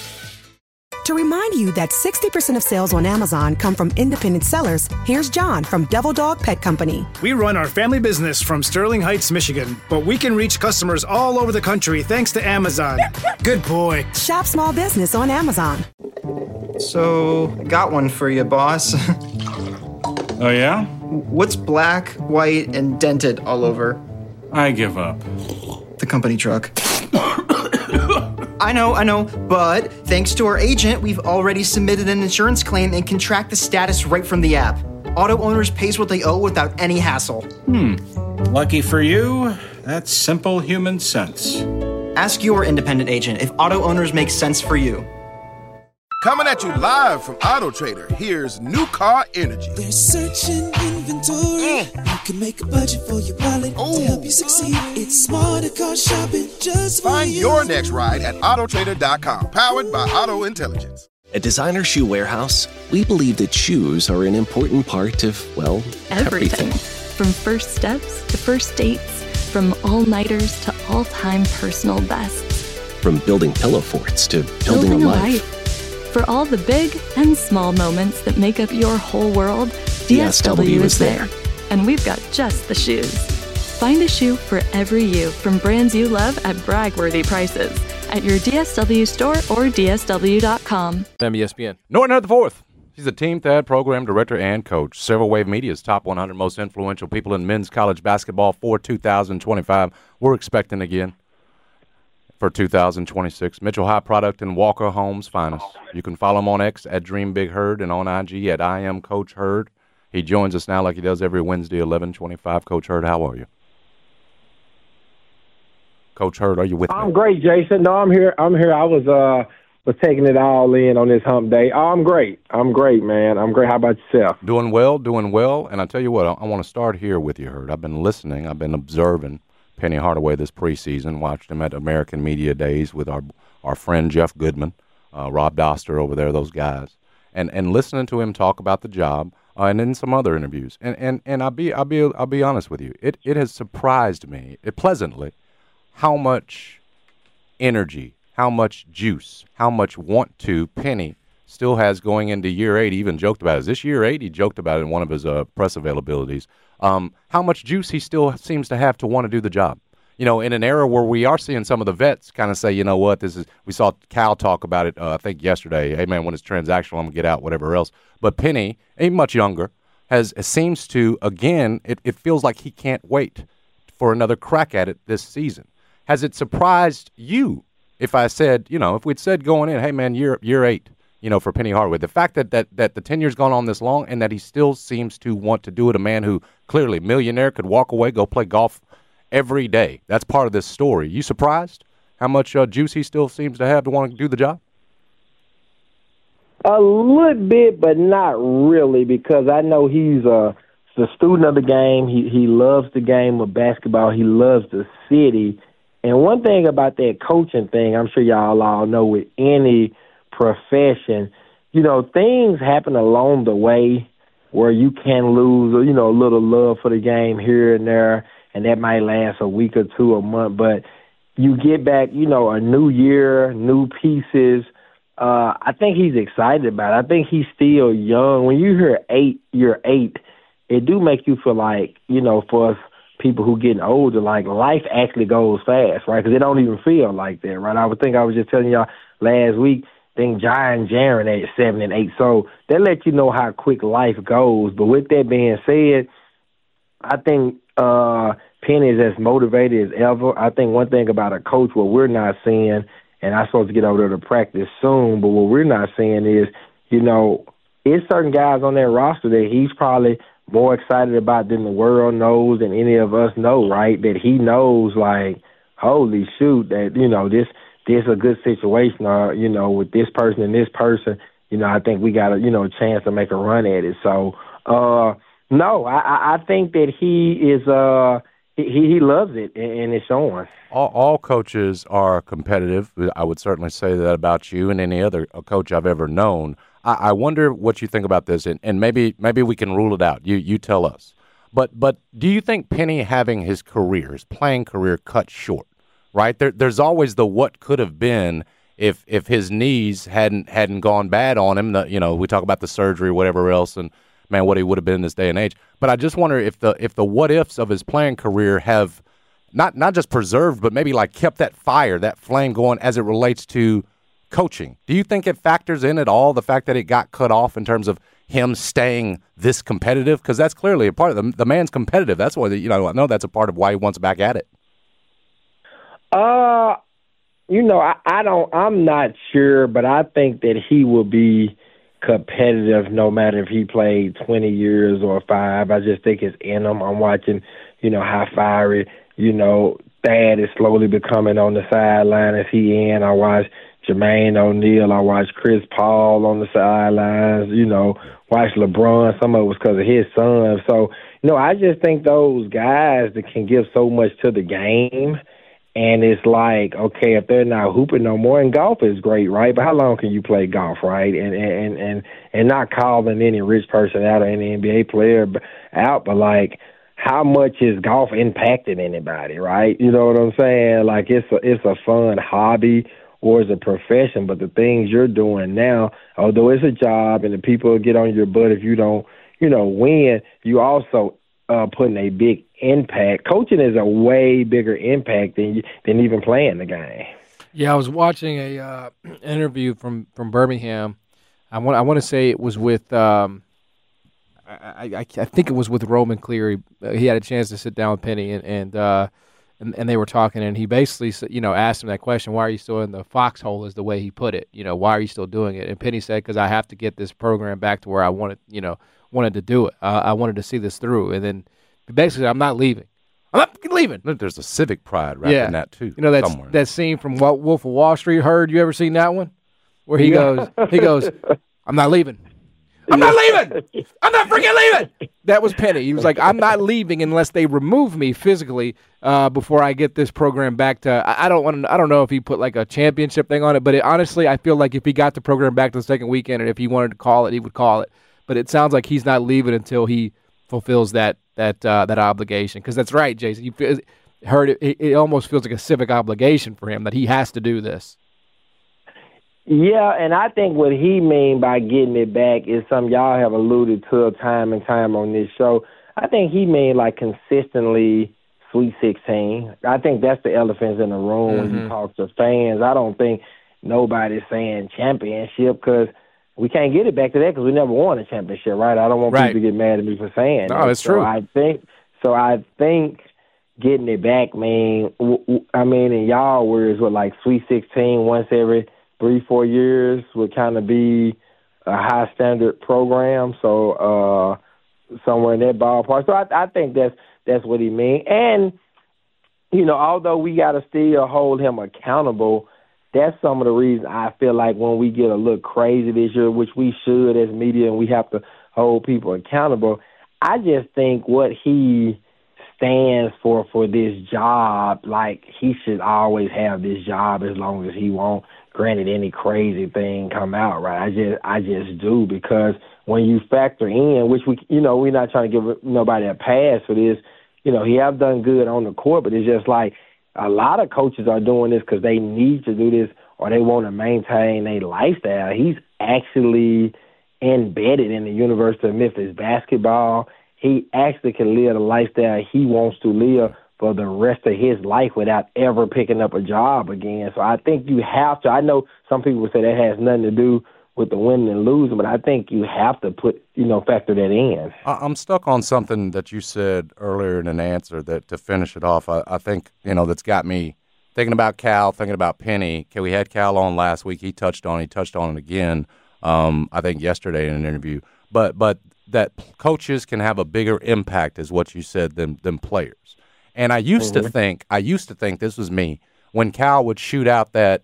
[SPEAKER 3] To remind you that 60% of sales on Amazon come from independent sellers, here's John from Devil Dog Pet Company.
[SPEAKER 4] We run our family business from Sterling Heights, Michigan, but we can reach customers all over the country thanks to Amazon. Good boy.
[SPEAKER 3] Shop small business on Amazon.
[SPEAKER 5] So, got one for you, boss.
[SPEAKER 10] Oh, yeah?
[SPEAKER 5] What's black, white, and dented all over?
[SPEAKER 10] I give up.
[SPEAKER 5] The company truck. I know, but thanks to our agent, we've already submitted an insurance claim and can track the status right from the app. Auto owners pays what they owe without any hassle.
[SPEAKER 10] Lucky for you, that's simple human sense.
[SPEAKER 5] Ask your independent agent if auto owners make sense for you.
[SPEAKER 11] Coming at you live from Auto Trader, here's New Car Energy.
[SPEAKER 12] They're searching inventory. You can make a budget for your wallet to help you succeed. It's smarter car shopping just for you.
[SPEAKER 11] Find your next ride at autotrader.com, powered by Auto Intelligence.
[SPEAKER 13] At Designer Shoe Warehouse, we believe that shoes are an important part of, well, everything.
[SPEAKER 14] From first steps to first dates, from all-nighters to all-time personal bests.
[SPEAKER 13] From building pillow forts to building a life.
[SPEAKER 14] For all the big and small moments that make up your whole world, DSW is there. and we've got just the shoes. Find a shoe for every you from brands you love at brag-worthy prices at your DSW store or DSW.com.
[SPEAKER 8] ESPN.
[SPEAKER 7] Norton Heard the Fourth. He's a Team Thad program director and coach. Several Wave Media's top 100 most influential people in men's college basketball for 2025. We're expecting again for 2026. Mitchell High product and Walker Homes finest. You can follow him on X at Dream Big Herd and on IG at I Am Coach Herd. He joins us now like he does every Wednesday, 11:25. Coach Herd, how are you? Coach Herd, are you with me?
[SPEAKER 15] I'm great, Jason. No, I'm here. I was taking it all in on this hump day. Oh, I'm great, man. I'm great. How about yourself?
[SPEAKER 7] Doing well. And I tell you what, I want to start here with you, Herd. I've been listening. I've been observing Penny Hardaway this preseason, watched him at American Media Days with our friend Jeff Goodman, Rob Doster over there, those guys, and listening to him talk about the job, and then some other interviews. And I'll be honest with you, it has surprised me, pleasantly, how much energy, how much juice, how much want to Penny still has going into year 8. He even joked about it. Is this year 8? He joked about it in one of his press availabilities. How much juice he still seems to have to want to do the job. You know, in an era where we are seeing some of the vets kind of say, you know what, we saw Cal talk about it, I think yesterday, hey, man, when it's transactional, I'm going to get out, whatever else. But Penny, even much younger, seems to, again, it feels like he can't wait for another crack at it this season. Has it surprised you if I said, you know, if we'd said going in, hey, man, year 8, you know, for Penny Hardaway, the fact that the tenure's gone on this long and that he still seems to want to do it, a man who clearly millionaire could walk away, go play golf every day. That's part of this story. You surprised how much juice he still seems to have to want to do the job?
[SPEAKER 15] A little bit, but not really, because I know he's a student of the game. He loves the game of basketball. He loves the city. And one thing about that coaching thing, I'm sure y'all all know with any profession, you know, things happen along the way where you can lose, you know, a little love for the game here and there, and that might last a week or two, a month. But you get back, you know, a new year, new pieces. I think he's excited about it. I think he's still young. When you hear year 8, it do make you feel like, you know, for us people who getting older, like life actually goes fast, right? Because it don't even feel like that, right? I was just telling y'all last week, think Giant Jaren at 7 and 8. So that lets you know how quick life goes. But with that being said, I think Penny is as motivated as ever. I think one thing about a coach, what we're not seeing, and I'm supposed to get over there to practice soon, but what we're not seeing is, you know, it's certain guys on that roster that he's probably more excited about than the world knows and any of us know, right? That he knows, like, holy shoot, that, you know, this a good situation, or, you know, with this person and this person, you know, I think we got a, you know, a chance to make a run at it. So, no, I think that he is, he loves it, and it's showing.
[SPEAKER 7] All coaches are competitive. I would certainly say that about you and any other coach I've ever known. I wonder what you think about this, and maybe we can rule it out. You tell us. But do you think Penny having his playing career cut short, right? There's always the what could have been if his knees hadn't gone bad on him. You know, we talk about the surgery, whatever else, and man, what he would have been in this day and age. But I just wonder if the what ifs of his playing career have not just preserved, but maybe like kept that fire, that flame going as it relates to coaching. Do you think it factors in at all, the fact that it got cut off in terms of him staying this competitive? Because that's clearly a part of the man's competitive. That's why, you know, I know that's a part of why he wants back at it.
[SPEAKER 15] You know, I'm not sure, but I think that he will be competitive no matter if he played 20 years or 5. I just think it's in him. I'm watching, you know, how fiery, you know, Thad is slowly becoming on the sideline as he in. I watch Jermaine O'Neal. I watch Chris Paul on the sidelines, you know, watch LeBron. Some of it was because of his son. So, you know, I just think those guys that can give so much to the game, and it's like, okay, if they're not hooping no more, and golf is great, right? But how long can you play golf, right? And not calling any rich person out or any NBA player out, but like, how much is golf impacting anybody, right? You know what I'm saying? Like, it's a fun hobby or it's a profession, but the things you're doing now, although it's a job and the people get on your butt if you don't, you know, win, you also putting a big impact. Coaching is a way bigger impact than even playing the game.
[SPEAKER 8] Yeah, I was watching a interview from Birmingham. I want to say it was with I think it was with Roman Cleary. He had a chance to sit down with Penny and they were talking, and he basically asked him that question: why are you still in the foxhole? Is the way he put it. Why are you still doing it? And Penny said, because I have to get this program back to where I wanted to do it. I wanted to see this through, and then basically, I'm not leaving. I'm not leaving.
[SPEAKER 7] There's a civic pride wrapped in that too.
[SPEAKER 8] That scene from Wolf of Wall Street. You ever seen that one? Where he goes, I'm not leaving. I'm not leaving. I'm not freaking leaving. That was Penny. He was like, I'm not leaving unless they remove me physically before I get this program back to. I don't know if he put like a championship thing on it, but honestly, I feel like if he got the program back to the second weekend, and if he wanted to call it, he would call it. But it sounds like he's not leaving until he fulfills that obligation. Because that's right, Jason. You heard it. It almost feels like a civic obligation for him that he has to do this.
[SPEAKER 15] Yeah, and I think what he mean by getting it back is something y'all have alluded to time and time on this show. I think he mean like consistently Sweet 16. I think that's the elephants in the room when you talk to fans. I don't think nobody's saying championship because we can't get it back to that because we never won a championship, right? I don't want people to get mad at me for saying that.
[SPEAKER 8] No, it's true.
[SPEAKER 15] I think getting it back, in y'all words, with like Sweet 16 once every 3-4 years would kind of be a high standard program. So somewhere in that ballpark. So I think that's what he means. And although we got to still hold him accountable, that's some of the reasons I feel like when we get a little crazy this year, which we should as media, and we have to hold people accountable. I just think what he stands for this job, like he should always have this job as long as he won't. Granted, any crazy thing come out, right? I just do, because when you factor in, which we're not trying to give nobody a pass for this. He have done good on the court, but it's just like a lot of coaches are doing this because they need to do this or they want to maintain a lifestyle. He's actually embedded in the University of Memphis basketball. He actually can live the lifestyle he wants to live for the rest of his life without ever picking up a job again. So I think you have to. I know some people would say that has nothing to do with the winning and losing, but I think you have to factor that in.
[SPEAKER 7] I'm stuck on something that you said earlier in an answer that to finish it off. I think, that's got me thinking about Cal, thinking about Penny. Okay, we had Cal on last week. He touched on it again, I think yesterday in an interview. But that coaches can have a bigger impact is what you said than players. And I used to think this was me, when Cal would shoot out that,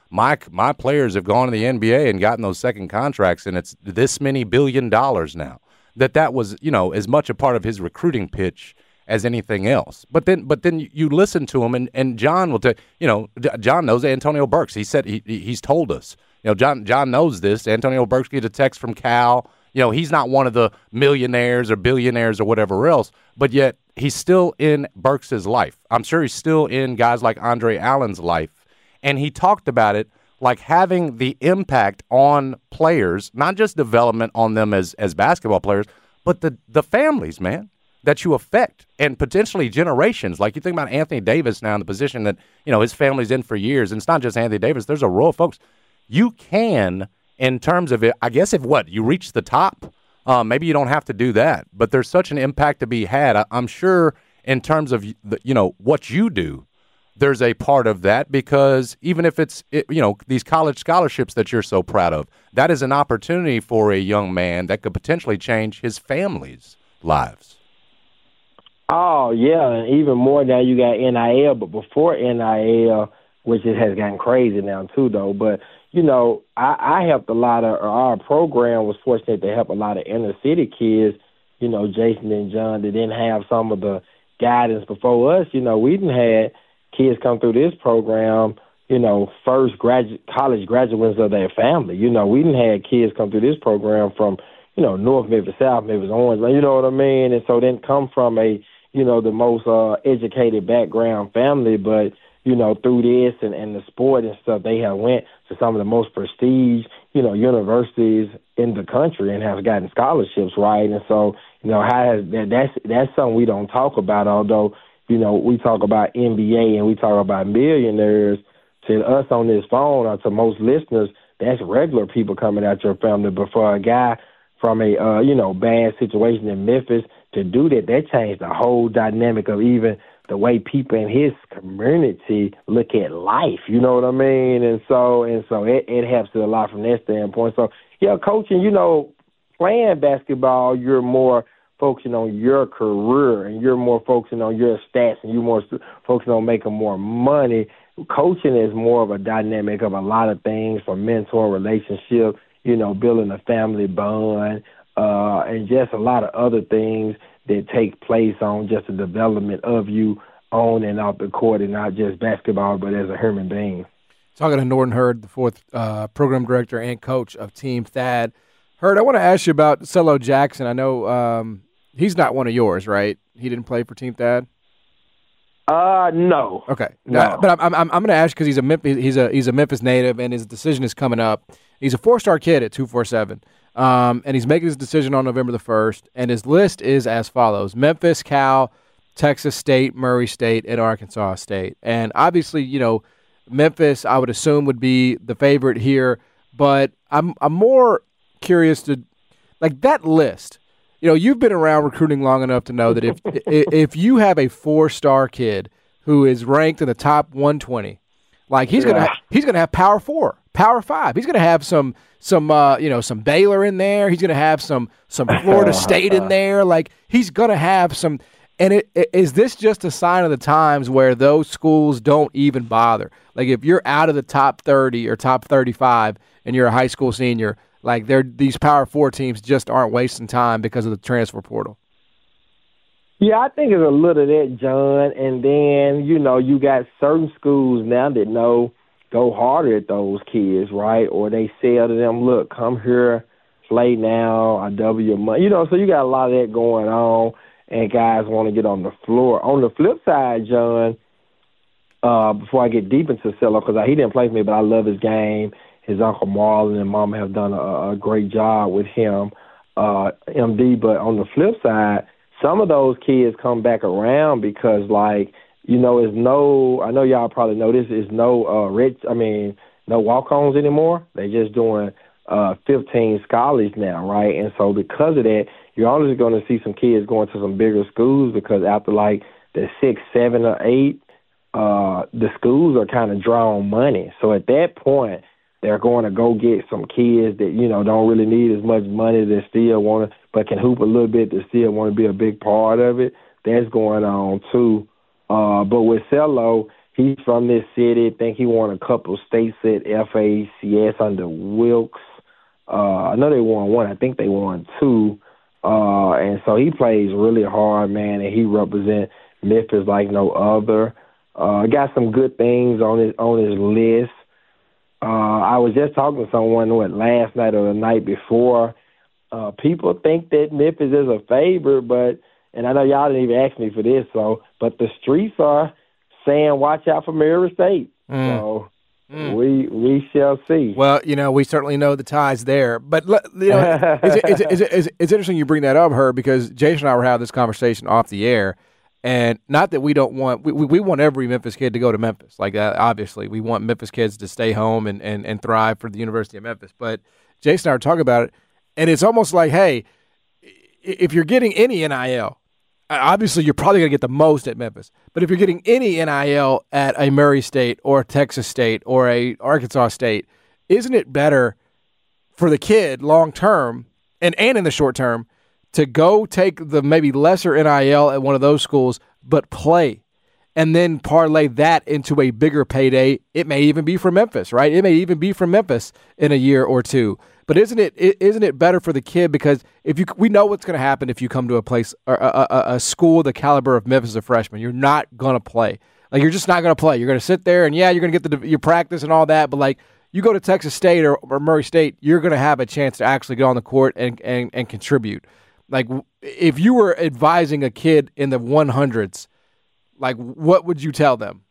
[SPEAKER 7] my players have gone to the NBA and gotten those second contracts and it's this many $1 billion now, that was, as much a part of his recruiting pitch as anything else. But then you listen to him and John will tell, John knows Antonio Burks. He said he's told us, John knows this. Antonio Burks gets a text from Cal. He's not one of the millionaires or billionaires or whatever else, but yet he's still in Burks' life. I'm sure he's still in guys like Andre Allen's life. And he talked about it like having the impact on players, not just development on them as basketball players, but the families, man, that you affect and potentially generations. Like you think about Anthony Davis now in the position that, his family's in for years. And it's not just Anthony Davis. There's a row of folks. You can, in terms of it, I guess if you reach the top, maybe you don't have to do that, but there's such an impact to be had. I'm sure in terms of what you do, there's a part of that, because even if it's these college scholarships that you're so proud of, that is an opportunity for a young man that could potentially change his family's lives.
[SPEAKER 15] Oh yeah, and even more now you got NIL, but before NIL, which it has gotten crazy now too, though, but. I helped our program was fortunate to help a lot of inner city kids, Jason and John, that didn't have some of the guidance before us. We didn't have kids come through this program, first college graduates of their family. We didn't have kids come through this program from, North Memphis, South Memphis, Orange, you know what I mean? And so they didn't come from the most educated background family, but through this and the sport and stuff, they have went to some of the most prestige, universities in the country and have gotten scholarships, right? And so You know, how has that's something we don't talk about, although, you know, we talk about NBA and we talk about millionaires. To us on this phone, or to most listeners, that's regular people coming out your family. But for a guy from a, bad situation in Memphis to do that, that changed the whole dynamic of even the way people in his community look at life. You know what I mean? And so it helps it a lot from that standpoint. So, yeah, coaching, you know, playing basketball, you're more focusing on your career and you're more focusing on your stats and you're more focusing on making more money. Coaching is more of a dynamic of a lot of things, from mentor relationship, you know, building a family bond, and just a lot of other things that take place on just the development of you on and off the court, and not just basketball, but as a human being.
[SPEAKER 8] Talking to Norton Hurd, the fourth program director and coach of Team Thad. Hurd, I want to ask you about Cello Jackson. I know he's not one of yours, right? He didn't play for Team Thad?
[SPEAKER 15] No.
[SPEAKER 8] Okay.
[SPEAKER 15] No.
[SPEAKER 8] But I'm going to ask because he's a Memphis native and his decision is coming up. He's a 4-star kid at 247, and he's making his decision on November the 1st. And his list is as follows: Memphis, Cal, Texas State, Murray State, and Arkansas State. And obviously, you know, Memphis, I would assume, would be the favorite here. But I'm more curious to, like, that list. You know, you've been around recruiting long enough to know that if you have a 4-star kid who is ranked in the top 120, like he's gonna have Power 4, Power 5. He's gonna have some Baylor in there. He's gonna have some Florida State in there. Like, he's gonna have some. And is this just a sign of the times where those schools don't even bother? Like, if you're out of the top 30 or top 35 and you're a high school senior, like, these Power 4 teams just aren't wasting time because of the transfer portal.
[SPEAKER 15] Yeah, I think it's a little of that, John. And then, you know, you got certain schools now that go harder at those kids, right? Or they sell to them, look, come here, play now, I double your money. You know, so you got a lot of that going on, and guys want to get on the floor. On the flip side, John, before I get deep into Cello, because he didn't play for me, but I love his game. His Uncle Marlon and Mama have done a great job with him, MD. But on the flip side, some of those kids come back around because, like, you know, I know y'all probably know this, is no walk-ons anymore. They're just doing 15 scholars now, right? And so because of that, you're always going to see some kids going to some bigger schools because after, like, the 6, 7, or 8, the schools are kind of drawing money. So at that point, they're going to go get some kids that, you know, don't really need as much money that still want to, but can hoop a little bit that still want to be a big part of it. That's going on too. But with Cello, he's from this city. I think he won a couple states at FACS under Wilkes. I know they won one. I think they won 2. And so he plays really hard, man, and he represents Memphis like no other. Got some good things on his list. I was just talking to someone last night or the night before. People think that Memphis is a favorite, and I know y'all didn't even ask me for this, but the streets are saying watch out for Murray State. So we shall see.
[SPEAKER 8] Well, you know, we certainly know the ties there. But, you know, it's interesting you bring that up, Herb, because Jason and I were having this conversation off the air. And not that we don't want we want every Memphis kid to go to Memphis. Like, obviously, we want Memphis kids to stay home and thrive for the University of Memphis. But Jason and I were talking about it, and it's almost like, hey, if you're getting any NIL, obviously you're probably going to get the most at Memphis. But if you're getting any NIL at a Murray State or a Texas State or a Arkansas State, isn't it better for the kid long term and in the short term to go take the maybe lesser NIL at one of those schools, but play, and then parlay that into a bigger payday? It may even be from Memphis, right? It may even be from Memphis in a year or two. But isn't it better for the kid? Because we know what's going to happen if you come to a place or a school the caliber of Memphis as a freshman. You're not going to play. Like, you're just not going to play. You're going to sit there, and yeah, you're going to get your practice and all that. But, like, you go to Texas State or Murray State, you're going to have a chance to actually get on the court and contribute. Like, if you were advising a kid in the 100s, like, what would you tell them?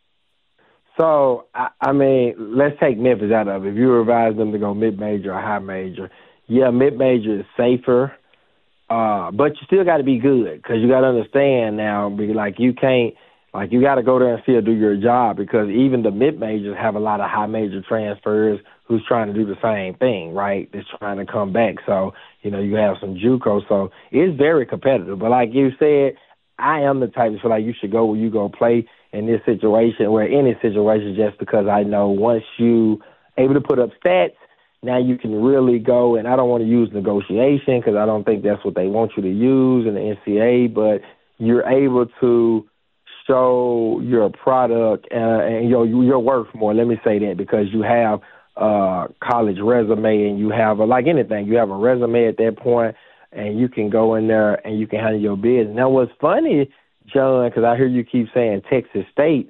[SPEAKER 15] So, I mean, let's take Memphis out of it. If you advise them to go mid-major or high major, yeah, mid-major is safer. but you still got to be good because you got to understand now, like you can't, like you got to go there and still do your job because even the mid-majors have a lot of high-major transfers who's trying to do the same thing, right? That's trying to come back. So, you know, you have some JUCO. So it's very competitive. But like you said, I am the type to feel like you should go where you go play in this situation or any situation just because I know once you able to put up stats, now you can really go, and I don't want to use negotiation because I don't think that's what they want you to use in the NCAA, but you're able to show your product and your worth more. Let me say that because you have college resume and you have, like anything, you have a resume at that point and you can go in there and you can handle your business. Now, what's funny, John, because I hear you keep saying Texas State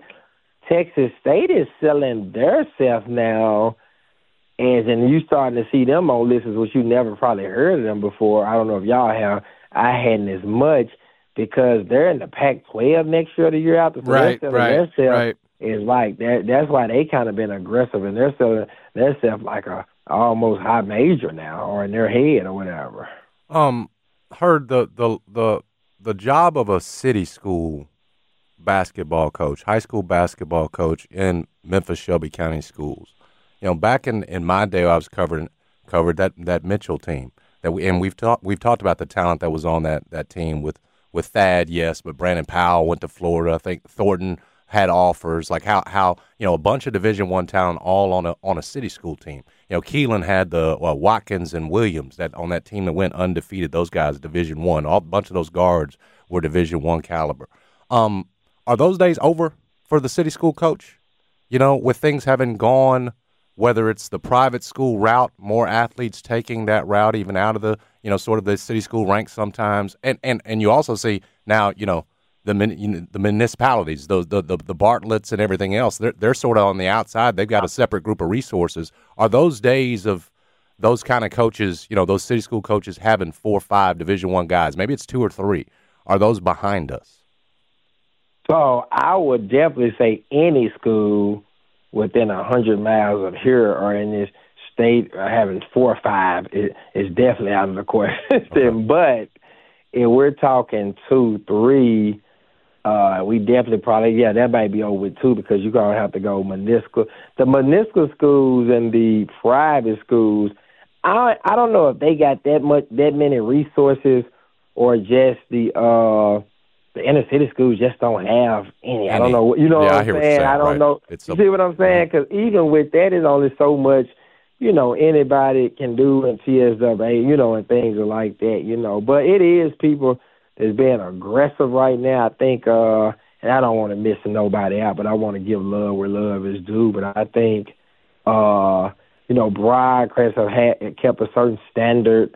[SPEAKER 15] is selling their self now. And you starting to see them on lists, which you never probably heard of them before. I don't know if y'all have. I hadn't as much because they're in the Pac-12 next year, the year after. So
[SPEAKER 8] right.
[SPEAKER 15] Is like that. That's why they kind of been aggressive, and they're selling their stuff like a almost high major now, or in their head or whatever.
[SPEAKER 7] Heard the job of a city school basketball coach, high school basketball coach in Memphis Shelby County schools. You know, back in my day, I was covered that Mitchell team we've talked about the talent that was on that team with Thad, yes, but Brandon Powell went to Florida. I think Thornton had offers. Like how a bunch of Division I talent all on a city school team. You know, Keelan had the Watkins and Williams that on that team that went undefeated. Those guys Division I. A bunch of those guards were Division I caliber. Are those days over for the city school coach? You know, with things having gone. Whether it's the private school route, more athletes taking that route even out of the, sort of the city school ranks sometimes. And you also see now, the municipalities, the Bartletts and everything else, they're sort of on the outside. They've got a separate group of resources. Are those days of those kind of coaches, those city school coaches having 4 or 5 Division I guys, maybe it's 2 or 3, are those behind us?
[SPEAKER 15] So I would definitely say any school within 100 miles of here or in this state having 4 or 5 is definitely out of the question. Okay. But if we're talking 2, 3, we definitely probably, that might be over 2 because you're going to have to go municipal. The municipal schools and the private schools, I don't know if they got that many resources or just the inner city schools just don't have any. I don't know. You know what I'm saying? I don't know. You see what I'm saying? Because even with that, there's only so much, anybody can do in TSWA, and things are like that, But it is people that's being aggressive right now. I think, and I don't want to miss nobody out, but I want to give love where love is due. But I think, Briarcrest have kept a certain standard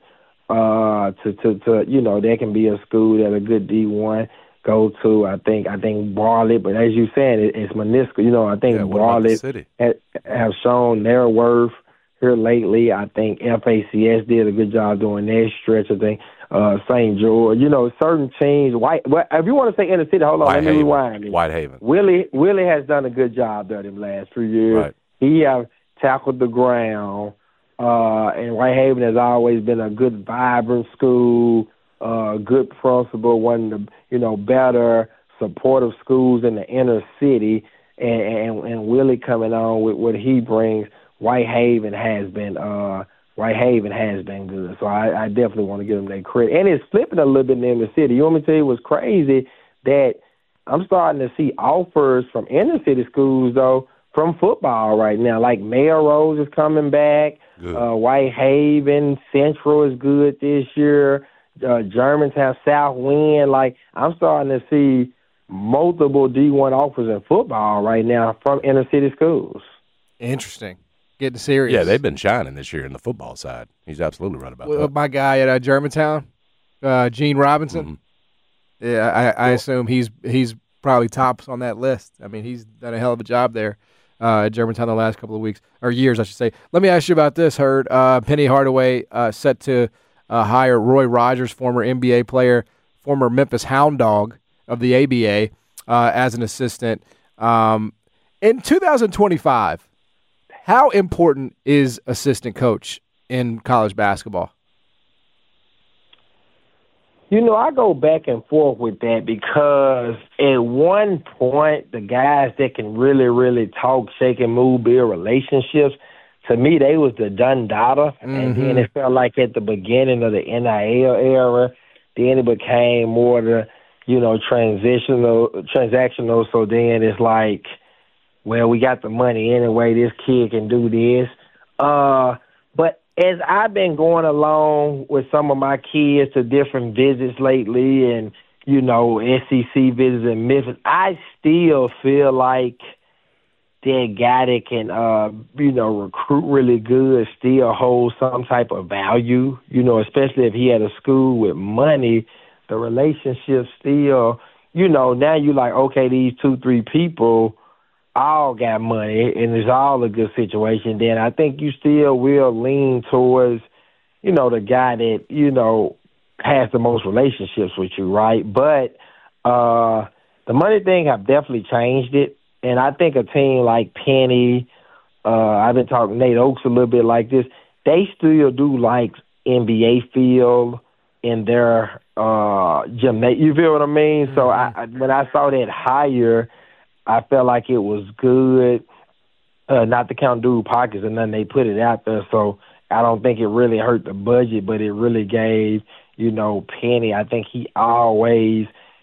[SPEAKER 15] to they can be a school that a good D1 go to. I think Bartlett, but as you said, it's municipal. I think Bartlett have shown their worth here lately. I think FACS did a good job doing their stretch. I think St. George, certain teams. If you want to say inner city, hold on, let me rewind.
[SPEAKER 7] Whitehaven.
[SPEAKER 15] Willie has done a good job there the last few years.
[SPEAKER 7] Right.
[SPEAKER 15] He have tackled the ground, and Whitehaven has always been a good, vibrant school. Good principal, one of the better supportive schools in the inner city, and Willie coming on with what he brings. Whitehaven has been good, so I definitely want to give them that credit. And it's flipping a little bit in the inner city. You want me to tell you what's crazy? That I'm starting to see offers from inner city schools though from football right now. Like Melrose is coming back. Whitehaven Central is good this year. Germantown, Southwind. Like, I'm starting to see multiple D1 offers in football right now from inner city schools.
[SPEAKER 8] Interesting. Getting serious.
[SPEAKER 7] Yeah, they've been shining this year in the football side. He's absolutely right about that.
[SPEAKER 8] My guy at Germantown, Gene Robinson. Mm-hmm. Yeah, I assume he's probably tops on that list. I mean, he's done a hell of a job there at Germantown the last couple of weeks, or years, I should say. Let me ask you about this, Herd. Penny Hardaway set to hire Roy Rogers, former NBA player, former Memphis Hound Dog of the ABA, as an assistant. In 2025, how important is assistant coach in college basketball?
[SPEAKER 15] I go back and forth with that because at one point, the guys that can really, really talk, shake, and move, build relationships, to me, they was the done data. And then it felt like at the beginning of the NIL era, then it became more the, transactional. So then it's like, well, we got the money anyway. This kid can do this. But as I've been going along with some of my kids to different visits lately and, SEC visits in Memphis, I still feel like that guy that can, recruit really good still holds some type of value, especially if he had a school with money, the relationship still, now you like, okay, these 2-3 people all got money and it's all a good situation, then I think you still will lean towards, the guy that, has the most relationships with you, right? But the money thing have definitely changed it. And I think a team like Penny, I've been talking to Nate Oaks a little bit like this, they still do like NBA field in their gym. You feel what I mean? So when I saw that hire, I felt like it was good, not to count dude pockets and then they put it out there. So I don't think it really hurt the budget, but it really gave, Penny, I think he's always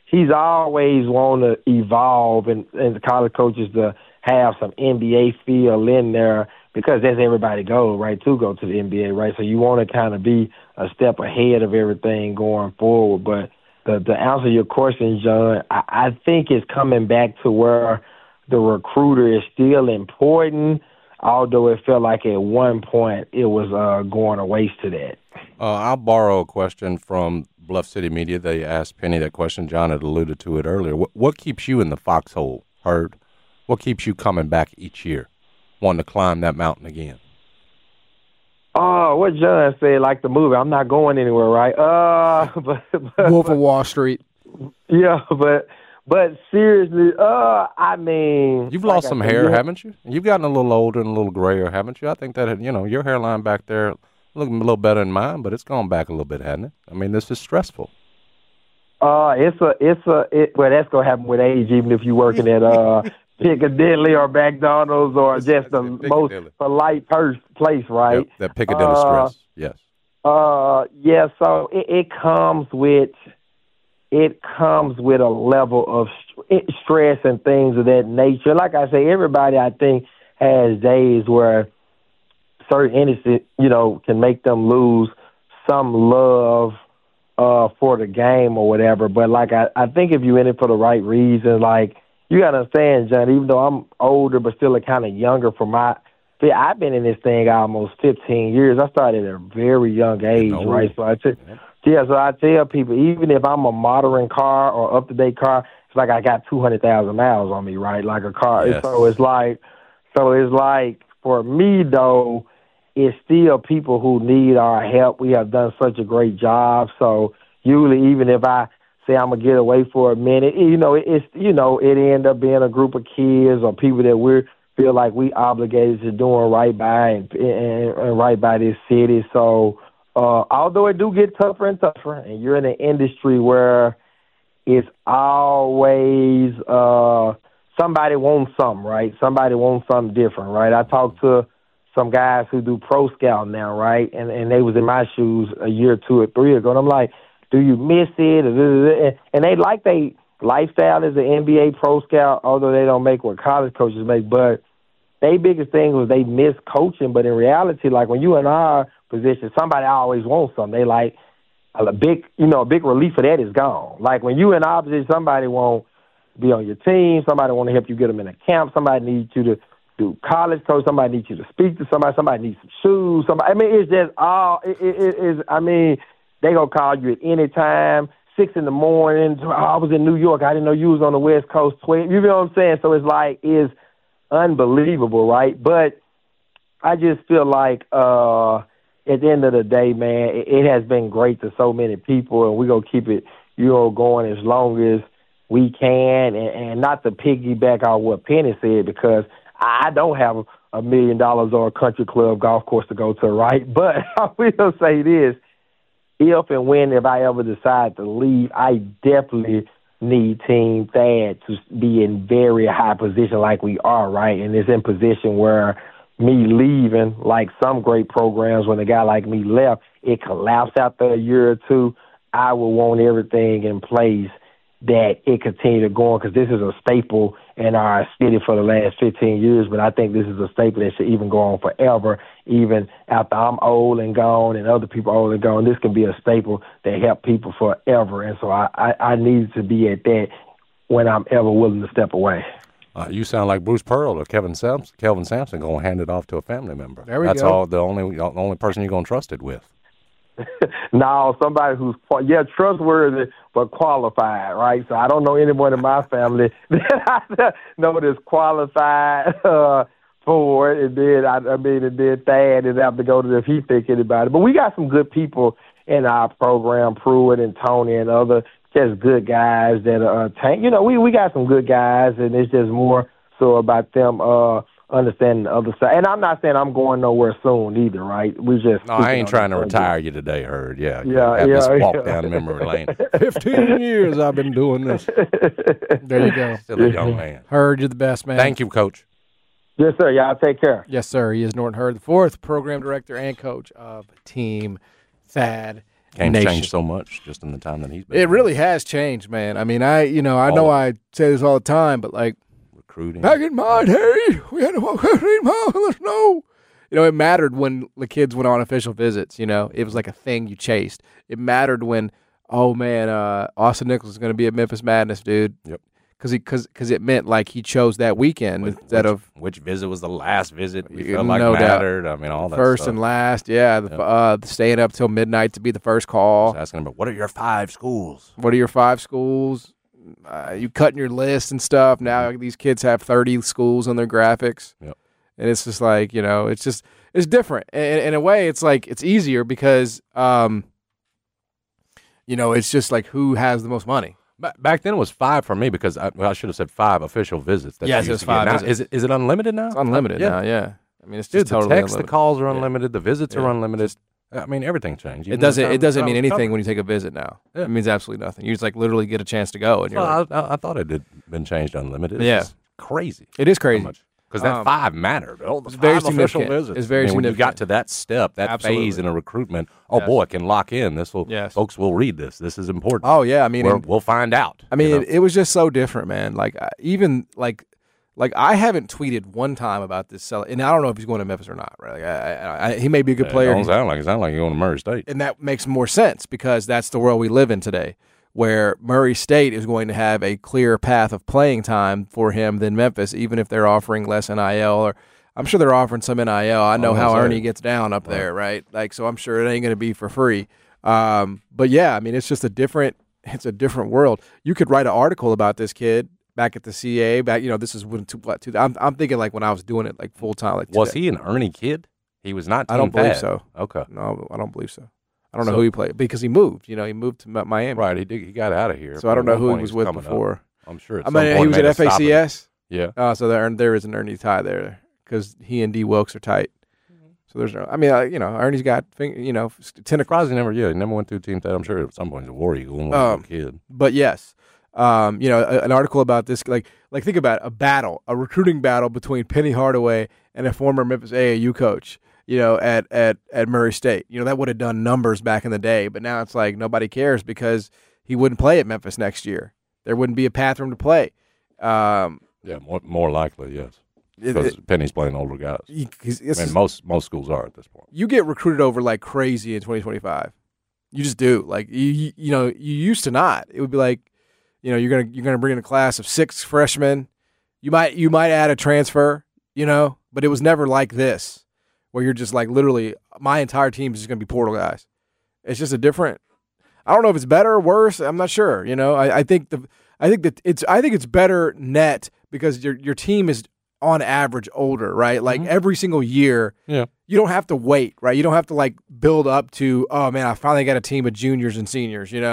[SPEAKER 15] want to evolve and the college coaches to have some NBA feel in there because that's everybody goal, right, to go to the NBA, right? So you want to kind of be a step ahead of everything going forward. But to answer your question, John, I think it's coming back to where the recruiter is still important, although it felt like at one point it was going to waste to that.
[SPEAKER 7] I'll borrow a question from Bluff City Media. They asked Penny that question. John had alluded to it earlier. What keeps you in the foxhole, Herd? What keeps you coming back each year, wanting to climb that mountain again?
[SPEAKER 15] What John said, like the movie, I'm not going anywhere, right? But
[SPEAKER 8] Wolf of Wall Street.
[SPEAKER 15] Yeah, but seriously, I mean,
[SPEAKER 7] you've lost some hair, haven't you? You've gotten a little older and a little grayer, haven't you? I think that your hairline back there looking a little better than mine, but it's gone back a little bit, hasn't it? I mean, this is stressful.
[SPEAKER 15] Well, that's gonna happen with age, even if you're working at Piccadilly or McDonald's or just the most polite place, right?
[SPEAKER 7] Yep, that Piccadilly stress, yes.
[SPEAKER 15] Yeah. So it comes with a level of stress and things of that nature. Like I say, everybody I think has days where certain instances, can make them lose some love for the game or whatever. But like I think if you're in it for the right reason, like you gotta understand, John, even though I'm older but still kind of younger I've been in this thing almost 15 years. I started at a very young age, right? So I tell people, even if I'm a modern car or up-to-date car, it's like I got 200,000 miles on me, right? Like a car. Yes. So it's like for me though, it's still people who need our help. We have done such a great job. So usually, even if I say I'm gonna get away for a minute, it end up being a group of kids or people that we feel like we obligated to doing right by and right by this city. So although it do get tougher and tougher, and you're in an industry where it's always somebody wants something, right? Somebody wants something different, right? I talked to some guys who do pro scout now, right? And they was in my shoes a year, 2 or 3 ago. And I'm like, do you miss it? And they like their lifestyle as an NBA pro scout, although they don't make what college coaches make. But their biggest thing was they miss coaching. But in reality, like when you in our position, somebody always wants something. They like a big relief of that is gone. Like when you in our position, somebody won't be on your team. Somebody want to help you get them in a camp. Somebody needs you to do college coach. Somebody needs you to speak to somebody. Somebody needs some shoes. It's just all. They gonna call you at any time. 6 a.m. I was in New York. I didn't know you was on the West Coast. 12. You know what I'm saying? So it's unbelievable, right? But I just feel like at the end of the day, man, it has been great to so many people, and we're gonna keep it, going as long as we can, and not to piggyback on what Penny said, because I don't have $1 million or a country club golf course to go to, right? But I will say this. if I ever decide to leave, I definitely need Team Thad to be in very high position like we are, right? And it's in position where me leaving, like some great programs, when a guy like me left, it collapsed after a year or two. I would want everything in place that it continue to go on, because this is a staple in our city for the last 15 years, but I think this is a staple that should even go on forever, even after I'm old and gone and other people old and gone. This can be a staple that help people forever, and so I need to be at that when I'm ever willing to step away.
[SPEAKER 7] You sound like Bruce Pearl or Kelvin Sampson going to hand it off to a family member.
[SPEAKER 8] There we
[SPEAKER 7] That's
[SPEAKER 8] go.
[SPEAKER 7] all the only person you're going to trust it with.
[SPEAKER 15] No, somebody who's trustworthy but qualified, right? So I don't know anyone in my family that I know that's qualified for it. And then Thad is out to go to if he think anybody. But we got some good people in our program, Pruitt and Tony and other just good guys that are tank. We got some good guys, and it's just more so about them understanding the other side. And I'm not saying I'm going nowhere soon either, right?
[SPEAKER 7] I ain't trying to retire you today, Herd. Yeah. This walk down memory lane.
[SPEAKER 8] 15 years I've been doing this. There you go.
[SPEAKER 7] Still a young man.
[SPEAKER 8] Herd, you're the best, man.
[SPEAKER 7] Thank you, Coach.
[SPEAKER 15] Yes, sir. Y'all take care.
[SPEAKER 8] Yes, sir. He is Norton Herd, the fourth program director and coach of Team Thad
[SPEAKER 7] Game's
[SPEAKER 8] Nation.
[SPEAKER 7] changed so much just in the time that he's been.
[SPEAKER 8] It really has changed, man. I mean, I know I say this all the time, but like
[SPEAKER 7] recruiting.
[SPEAKER 8] Back in my day, we had to walk 15 miles in the snow. It mattered when the kids went on official visits. It was like a thing you chased. It mattered when, oh man, Austin Nichols is going to be at Memphis Madness, dude.
[SPEAKER 7] Yep.
[SPEAKER 8] Because it meant like he chose that weekend instead of
[SPEAKER 7] which visit was the last visit we
[SPEAKER 8] no
[SPEAKER 7] felt like mattered. I mean, all that
[SPEAKER 8] first
[SPEAKER 7] stuff.
[SPEAKER 8] and last, yeah. Staying up till midnight to be the first call.
[SPEAKER 7] Asking about what are your 5 schools?
[SPEAKER 8] What are your 5 schools? You cutting your list and stuff. Now these kids have 30 schools on their graphics.
[SPEAKER 7] Yep.
[SPEAKER 8] And it's just like, it's different. And in a way, it's like it's easier because, it's just like who has the most money.
[SPEAKER 7] Back then it was 5 for me because I should have said 5 official visits.
[SPEAKER 8] Yes, it was 5.
[SPEAKER 7] Now, is it unlimited now?
[SPEAKER 8] It's unlimited now, yeah. I mean, it's just totally
[SPEAKER 7] the text,
[SPEAKER 8] unlimited.
[SPEAKER 7] the calls are unlimited, the visits are unlimited. I mean, everything changed.
[SPEAKER 8] It doesn't mean anything when you take a visit now. Yeah. It means absolutely nothing. You just like literally get a chance to go. And you're
[SPEAKER 7] I thought it had been changed unlimited.
[SPEAKER 8] It's
[SPEAKER 7] crazy.
[SPEAKER 8] It is crazy.
[SPEAKER 7] Because that 5 mattered.
[SPEAKER 8] It's very
[SPEAKER 7] official
[SPEAKER 8] significant.
[SPEAKER 7] visits.
[SPEAKER 8] It's very
[SPEAKER 7] when you
[SPEAKER 8] significant.
[SPEAKER 7] got to that step, that phase in a recruitment, boy, it can lock in. Folks will read this. This is important.
[SPEAKER 8] Oh yeah, I mean,
[SPEAKER 7] we'll find out.
[SPEAKER 8] I mean, it was just so different, man. Like even like I haven't tweeted one time about this seller, and I don't know if he's going to Memphis or not. Right? He may be a good player.
[SPEAKER 7] It sound like you're going to Murray State,
[SPEAKER 8] and that makes more sense because that's the world we live in today, where Murray State is going to have a clearer path of playing time for him than Memphis, even if they're offering less NIL, or I'm sure they're offering some NIL. I know how Ernie gets down up there, right? Like, so I'm sure it ain't going to be for free. But yeah, I mean, it's just a different world. You could write an article about this kid back at the CA. This is when I'm thinking like when I was doing it like full time. Like
[SPEAKER 7] was he an Ernie kid? He was not.
[SPEAKER 8] I don't believe so.
[SPEAKER 7] Okay,
[SPEAKER 8] no, I don't believe so. I don't know who he played because he moved. He moved to Miami.
[SPEAKER 7] Right, he did. He got out of here.
[SPEAKER 8] So I don't know who he was with before.
[SPEAKER 7] I'm sure.
[SPEAKER 8] He was at FACS.
[SPEAKER 7] Yeah.
[SPEAKER 8] So there is an Ernie tie there because he and D Wilkes are tight. So there's no. I mean, Ernie's got 10
[SPEAKER 7] Crosby never went through Team Thad. I'm sure at some point he's a War Eagle when he was a kid.
[SPEAKER 8] But yes, an article about this, like think about it, a recruiting battle between Penny Hardaway and a former Memphis AAU coach. At Murray State. That would have done numbers back in the day, but now it's like nobody cares because he wouldn't play at Memphis next year. There wouldn't be a path for him to play.
[SPEAKER 7] More likely, yes. Because Penny's playing older guys. Most schools are at this point.
[SPEAKER 8] You get recruited over like crazy in 2025. You just do. Like you used to not. It would be like, you're gonna bring in a class of 6 freshmen. You might add a transfer, but it was never like this. Where you're just like literally, my entire team is just going to be portal guys. It's just a different. I don't know if it's better or worse. I'm not sure. I think it's better net because your team is on average older, right? Like every single year, you don't have to wait, right? You don't have to like build up to, oh man, I finally got a team of juniors and seniors. You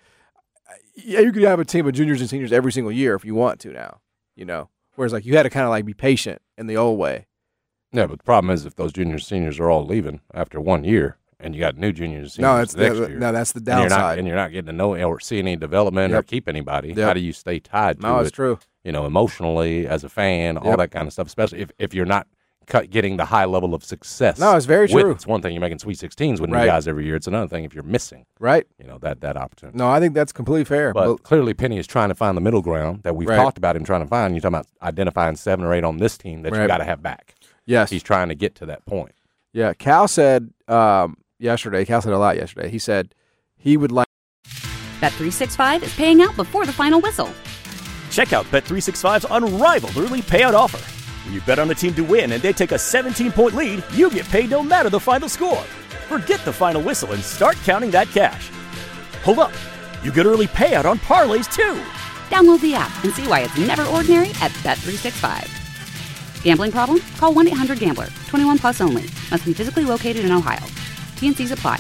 [SPEAKER 8] could have a team of juniors and seniors every single year if you want to now. Whereas like you had to kind of like be patient in the old way.
[SPEAKER 7] Yeah, but the problem is if those juniors, seniors are all leaving after 1 year, and you got new juniors.
[SPEAKER 8] No,
[SPEAKER 7] next year.
[SPEAKER 8] That's the downside.
[SPEAKER 7] And you're not getting to know or see any development or keep anybody.
[SPEAKER 8] Yep.
[SPEAKER 7] How do you stay tied to it?
[SPEAKER 8] No, it's true.
[SPEAKER 7] Emotionally as a fan, all that kind of stuff, especially if you're not getting the high level of success.
[SPEAKER 8] No, it's very true.
[SPEAKER 7] It's one thing you're making Sweet 16s with new
[SPEAKER 8] Right.
[SPEAKER 7] guys every year. It's another thing if you're missing.
[SPEAKER 8] Right.
[SPEAKER 7] That opportunity.
[SPEAKER 8] No, I think that's completely fair.
[SPEAKER 7] But clearly Penny is trying to find the middle ground that we've
[SPEAKER 8] Right.
[SPEAKER 7] talked about him trying to find. You're talking about identifying 7 or 8 on this team that you
[SPEAKER 8] Right.
[SPEAKER 7] got to have back.
[SPEAKER 8] Yes.
[SPEAKER 7] He's trying to get to that point.
[SPEAKER 8] Yeah, Cal said yesterday, Cal said a lot yesterday. He said he would like.
[SPEAKER 1] Bet365 is paying out before the final whistle.
[SPEAKER 2] Check out Bet365's unrivaled early payout offer. When you bet on a team to win and they take a 17-point lead, you get paid no matter the final score. Forget the final whistle and start counting that cash. Hold up. You get early payout on parlays, too.
[SPEAKER 1] Download the app and see why it's never ordinary at Bet365. Gambling problem? Call 1-800-GAMBLER. 21 plus only. Must be physically located in Ohio. T&Cs apply.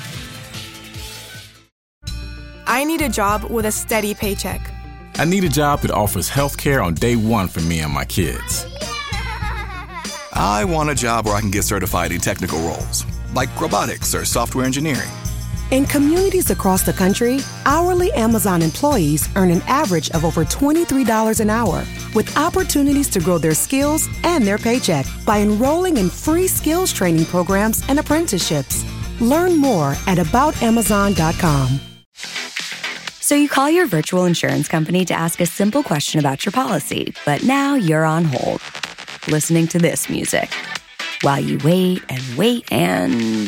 [SPEAKER 16] I need a job with a steady paycheck.
[SPEAKER 17] I need a job that offers health care on day one for me and my kids.
[SPEAKER 18] I want a job where I can get certified in technical roles, like robotics or software engineering.
[SPEAKER 3] In communities across the country, hourly Amazon employees earn an average of over $23 an hour, with opportunities to grow their skills and their paycheck by enrolling in free skills training programs and apprenticeships. Learn more at aboutamazon.com.
[SPEAKER 19] So you call your virtual insurance company to ask a simple question about your policy, but now you're on hold, listening to this music, while you wait and wait and...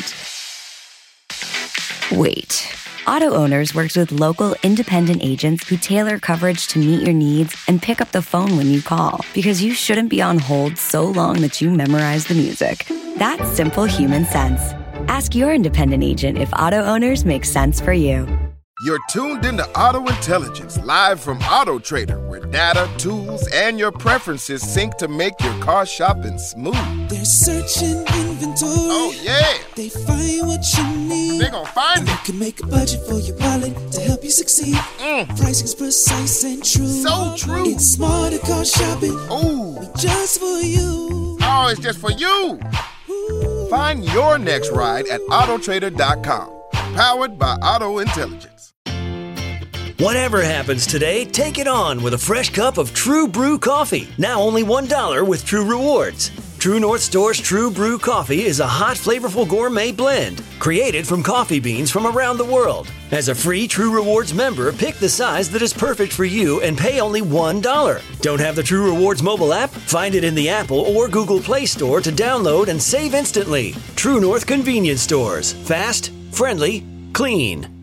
[SPEAKER 19] wait. Auto Owners works with local independent agents who tailor coverage to meet your needs and pick up the phone when you call, because you shouldn't be on hold so long that you memorize the music. That's simple human sense. Ask your independent agent if Auto Owners makes sense for you.
[SPEAKER 11] You're tuned into Auto Intelligence, live from Auto Trader, where data, tools, and your preferences sync to make your car shopping smooth.
[SPEAKER 12] They're searching inventory.
[SPEAKER 11] Oh, yeah.
[SPEAKER 12] They find what you need.
[SPEAKER 11] They gon' find it.
[SPEAKER 12] You can make a budget for your wallet to help you succeed. Pricing's precise and true.
[SPEAKER 11] So true.
[SPEAKER 12] It's smarter car shopping.
[SPEAKER 11] Ooh.
[SPEAKER 12] Just for you.
[SPEAKER 11] Oh, it's just for you. Ooh. Find your next ride at autotrader.com. Powered by Auto Intelligence.
[SPEAKER 20] Whatever happens today, take it on with a fresh cup of True Brew coffee. Now only $1 with True Rewards. True North Store's True Brew coffee is a hot, flavorful gourmet blend created from coffee beans from around the world. As a free True Rewards member, pick the size that is perfect for you and pay only $1. Don't have the True Rewards mobile app? Find it in the Apple or Google Play Store to download and save instantly. True North Convenience Stores. Fast, friendly, clean.